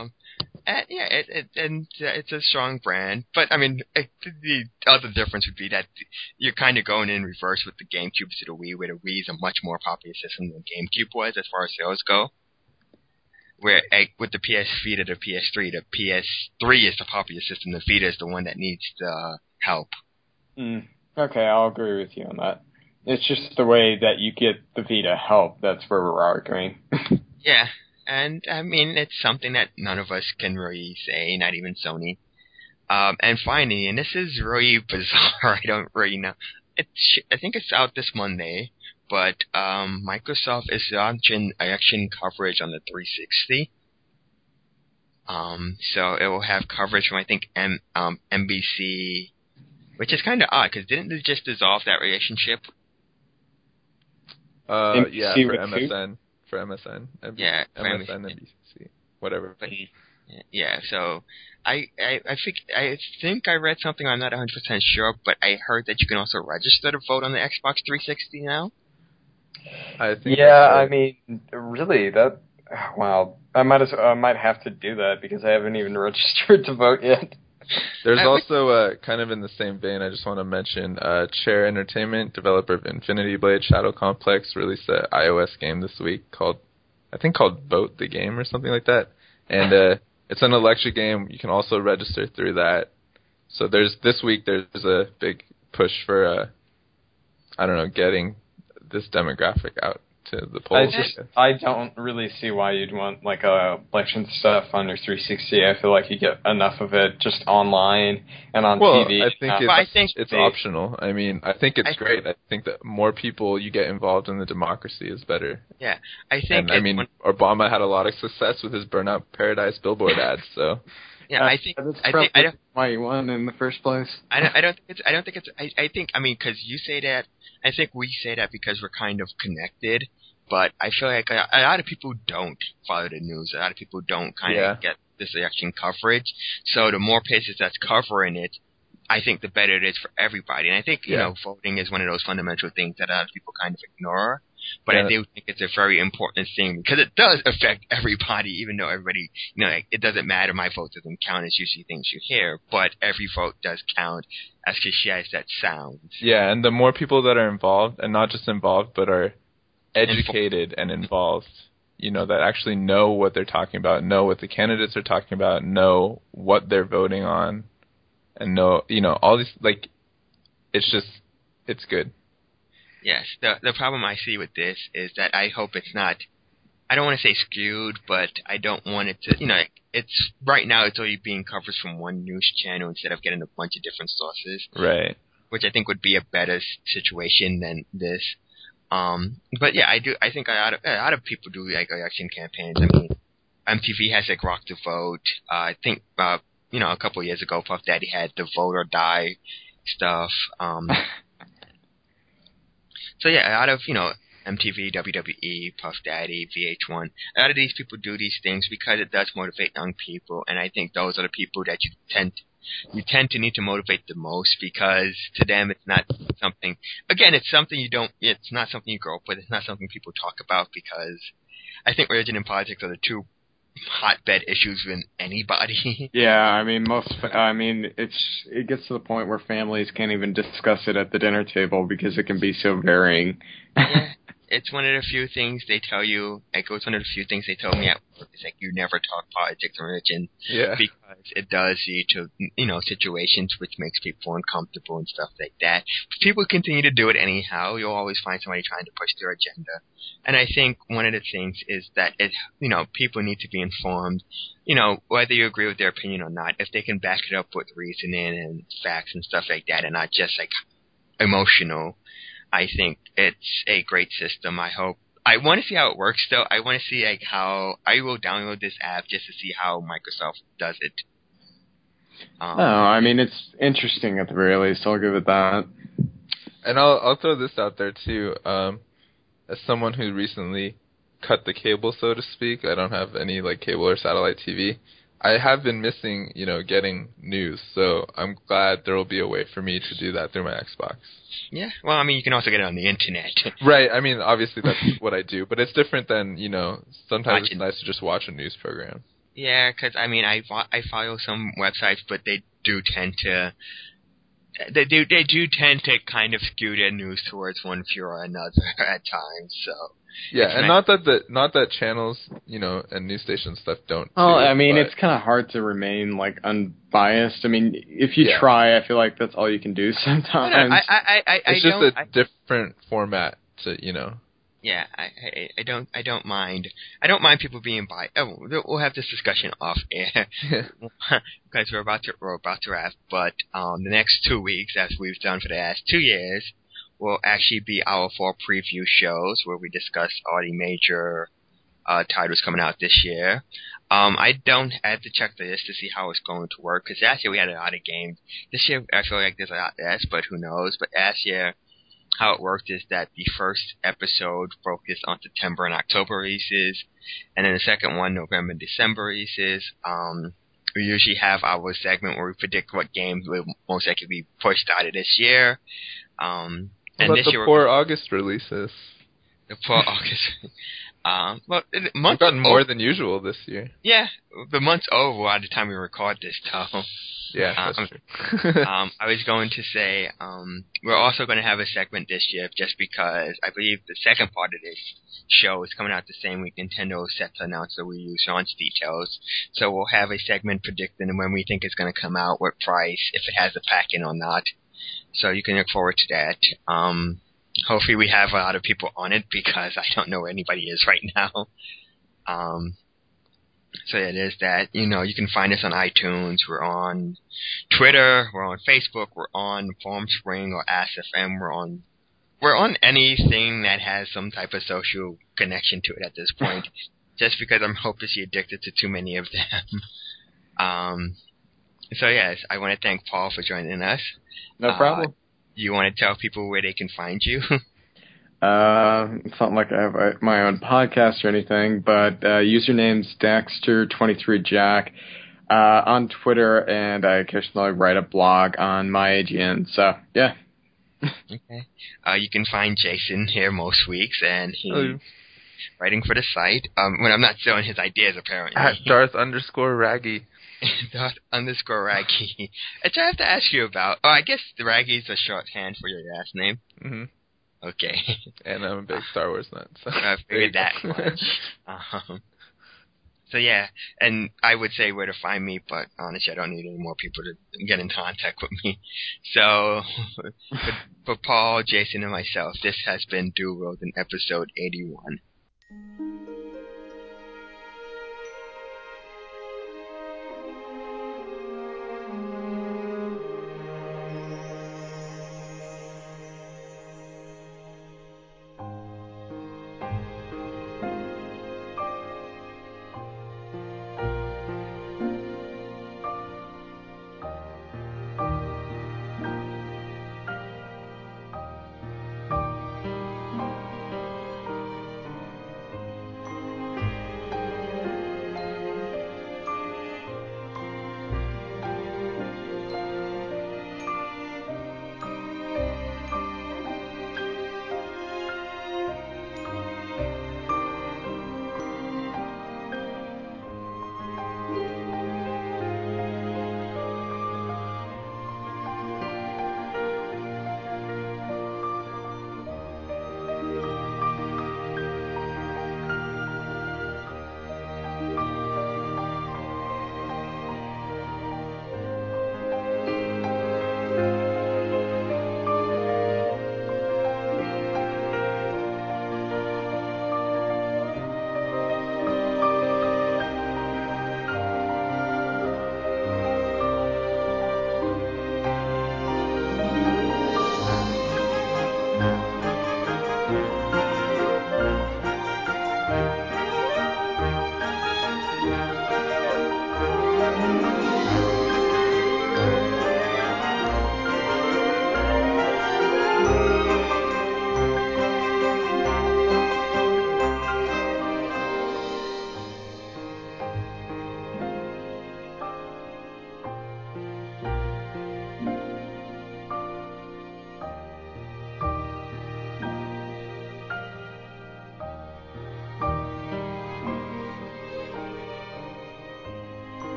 A: it's a strong brand. But I mean, the other difference would be that you're kind of going in reverse with the GameCube to the Wii, where the Wii is a much more popular system than GameCube was as far as sales go. Where with the PS Vita to PS3, the PS3 is the popular system. The Vita is the one that needs the help.
C: Okay, I'll agree with you on that. It's just the way that you get the Vita help. That's where we're arguing.
A: Yeah. And, I mean, it's something that none of us can really say, not even Sony. And finally, and this is really bizarre, I don't really know. I think it's out this Monday, but Microsoft is launching election coverage on the 360. So it will have coverage from, I think, NBC, which is kind of odd, because didn't they just dissolve that relationship?
B: Yeah, for MSN. For MSN.
A: Yeah, for
B: MSN, NBC, whatever.
A: But, yeah, so I think I read something, I'm not 100% sure, but I heard that you can also register to vote on the Xbox 360 now.
B: I think
C: I mean, really, wow. I might have to do that because I haven't even registered to vote yet.
B: There's also, kind of in the same vein, I just want to mention, Chair Entertainment, developer of Infinity Blade Shadow Complex, released an iOS game this week called Vote the Game or something like that. And it's an election game. You can also register through that. So this week there's a big push for, getting this demographic out to the polls.
C: I don't really see why you'd want like election stuff on your 360. I feel like you get enough of it just online and on TV.
B: I think it's optional. I mean, I think it's great. I think that more people you get involved in the democracy is better.
A: Yeah, I think.
B: Obama had a lot of success with his Burnout Paradise billboard ads. So.
C: Yeah, I think why he won in the first place.
A: I think because you say that, I think we say that because we're kind of connected, but I feel like a lot of people don't follow the news. A lot of people don't kind of get this election coverage. So the more places that's covering it, I think the better it is for everybody. And I think, voting is one of those fundamental things that a lot of people kind of ignore. But I do think it's a very important thing because it does affect everybody, even though everybody, it doesn't matter. My vote doesn't count. It's usually things you hear, but every vote does count, as cliche as that sounds.
B: Yeah, and the more people that are involved, and not just involved, but are educated and involved, that actually know what they're talking about, know what the candidates are talking about, know what they're voting on, and know, all these, it's good.
A: Yes, the problem I see with this is that I hope it's not, I don't want to say skewed, but I don't want it to, it's, right now it's only being covered from one news channel instead of getting a bunch of different sources.
B: Right.
A: Which I think would be a better situation than this. But yeah, I think a lot of people do like election campaigns. I mean, MTV has like Rock the Vote. I think, a couple of years ago, Puff Daddy had the Vote or Die stuff. So yeah, a lot of, MTV, WWE, Puff Daddy, VH1, a lot of these people do these things because it does motivate young people, and I think those are the people that you tend to need to motivate the most, because to them it's not something, again, it's not something you grow up with, it's not something people talk about, because I think religion and politics are the two hotbed issues with anybody.
C: Yeah, it gets to the point where families can't even discuss it at the dinner table because it can be so varying.
A: Yeah, it's one of the few things they tell you. It's one of the few things they told me at work. It's like, you never talk politics or religion, because it does lead to situations which makes people uncomfortable and stuff like that. But people continue to do it anyhow. You'll always find somebody trying to push their agenda. And I think one of the things is that people need to be informed. Whether you agree with their opinion or not, if they can back it up with reasoning and facts and stuff like that, and not just like emotional, I think it's a great system. I want to see how it works, though. I want to see how I will download this app just to see how Microsoft does it.
C: It's interesting at the very least. I'll give it that.
B: And I'll throw this out there too. As someone who recently cut the cable, so to speak, I don't have any cable or satellite TV. I have been missing, getting news, so I'm glad there will be a way for me to do that through my Xbox.
A: Yeah, well, you can also get it on the internet.
B: Right, obviously that's what I do, but it's different than, sometimes it's nice to just watch a news program.
A: Yeah, because, I follow some websites, but they do tend to kind of skew their news towards one view or another at times, so...
B: Yeah, and not that channels, and news stations stuff don't.
C: Well, it's kind of hard to remain unbiased. If you try, I feel like that's all you can do sometimes.
B: It's just a different format to,
A: Yeah, I don't mind. I don't mind people being biased. Oh, we'll have this discussion off air because we're about to wrap. But the next 2 weeks, as we've done for the last 2 years, will actually be our fall preview shows where we discuss all the major titles coming out this year. I don't have to check the list to see how it's going to work, because last year we had a lot of games. This year I feel like there's a lot less, but who knows. But last year, how it worked is that the first episode focused on September and October releases, and then the second one, November and December releases. We usually have our segment where we predict what games will most likely be pushed out of this year. And
B: this
A: year,
B: poor August releases?
A: The poor August. Well,
B: we've gotten more than usual this year.
A: Yeah, the month's over by the time we record this, though.
B: Yeah, that's true.
A: I was going to say, we're also going to have a segment this year just because I believe the second part of this show is coming out the same week Nintendo is set to announce the Wii U launch details. So we'll have a segment predicting when we think it's going to come out, what price, if it has a pack-in or not. So you can look forward to that. Hopefully we have a lot of people on it because I don't know where anybody is right now. So yeah, there's that. You know, you can find us on iTunes. We're on Twitter. We're on Facebook. We're on FormSpring or AskFM. We're on anything that has some type of social connection to it at this point. Just because I'm hopelessly addicted to too many of them. So yes, I want to thank Paul for joining us.
C: No problem.
A: You want to tell people where they can find you?
C: It's not like I have my own podcast or anything, but username's Daxter23Jack on Twitter, and I occasionally write a blog on MyAGN. So yeah.
A: Okay. You can find Jason here most weeks, and he's writing for the site. When I'm not showing his ideas, apparently.
B: At Darth_Raggy.
A: Darth_Raggy. Which I have to ask you about. Oh, I guess the Raggy's a shorthand for your last name.
B: Mm-hmm.
A: Okay.
B: And I'm a big Star Wars nut. So.
A: I figured that much. So yeah, and I would say where to find me, but honestly, I don't need any more people to get in contact with me. So, for Paul, Jason, and myself, this has been Dual World in episode 81.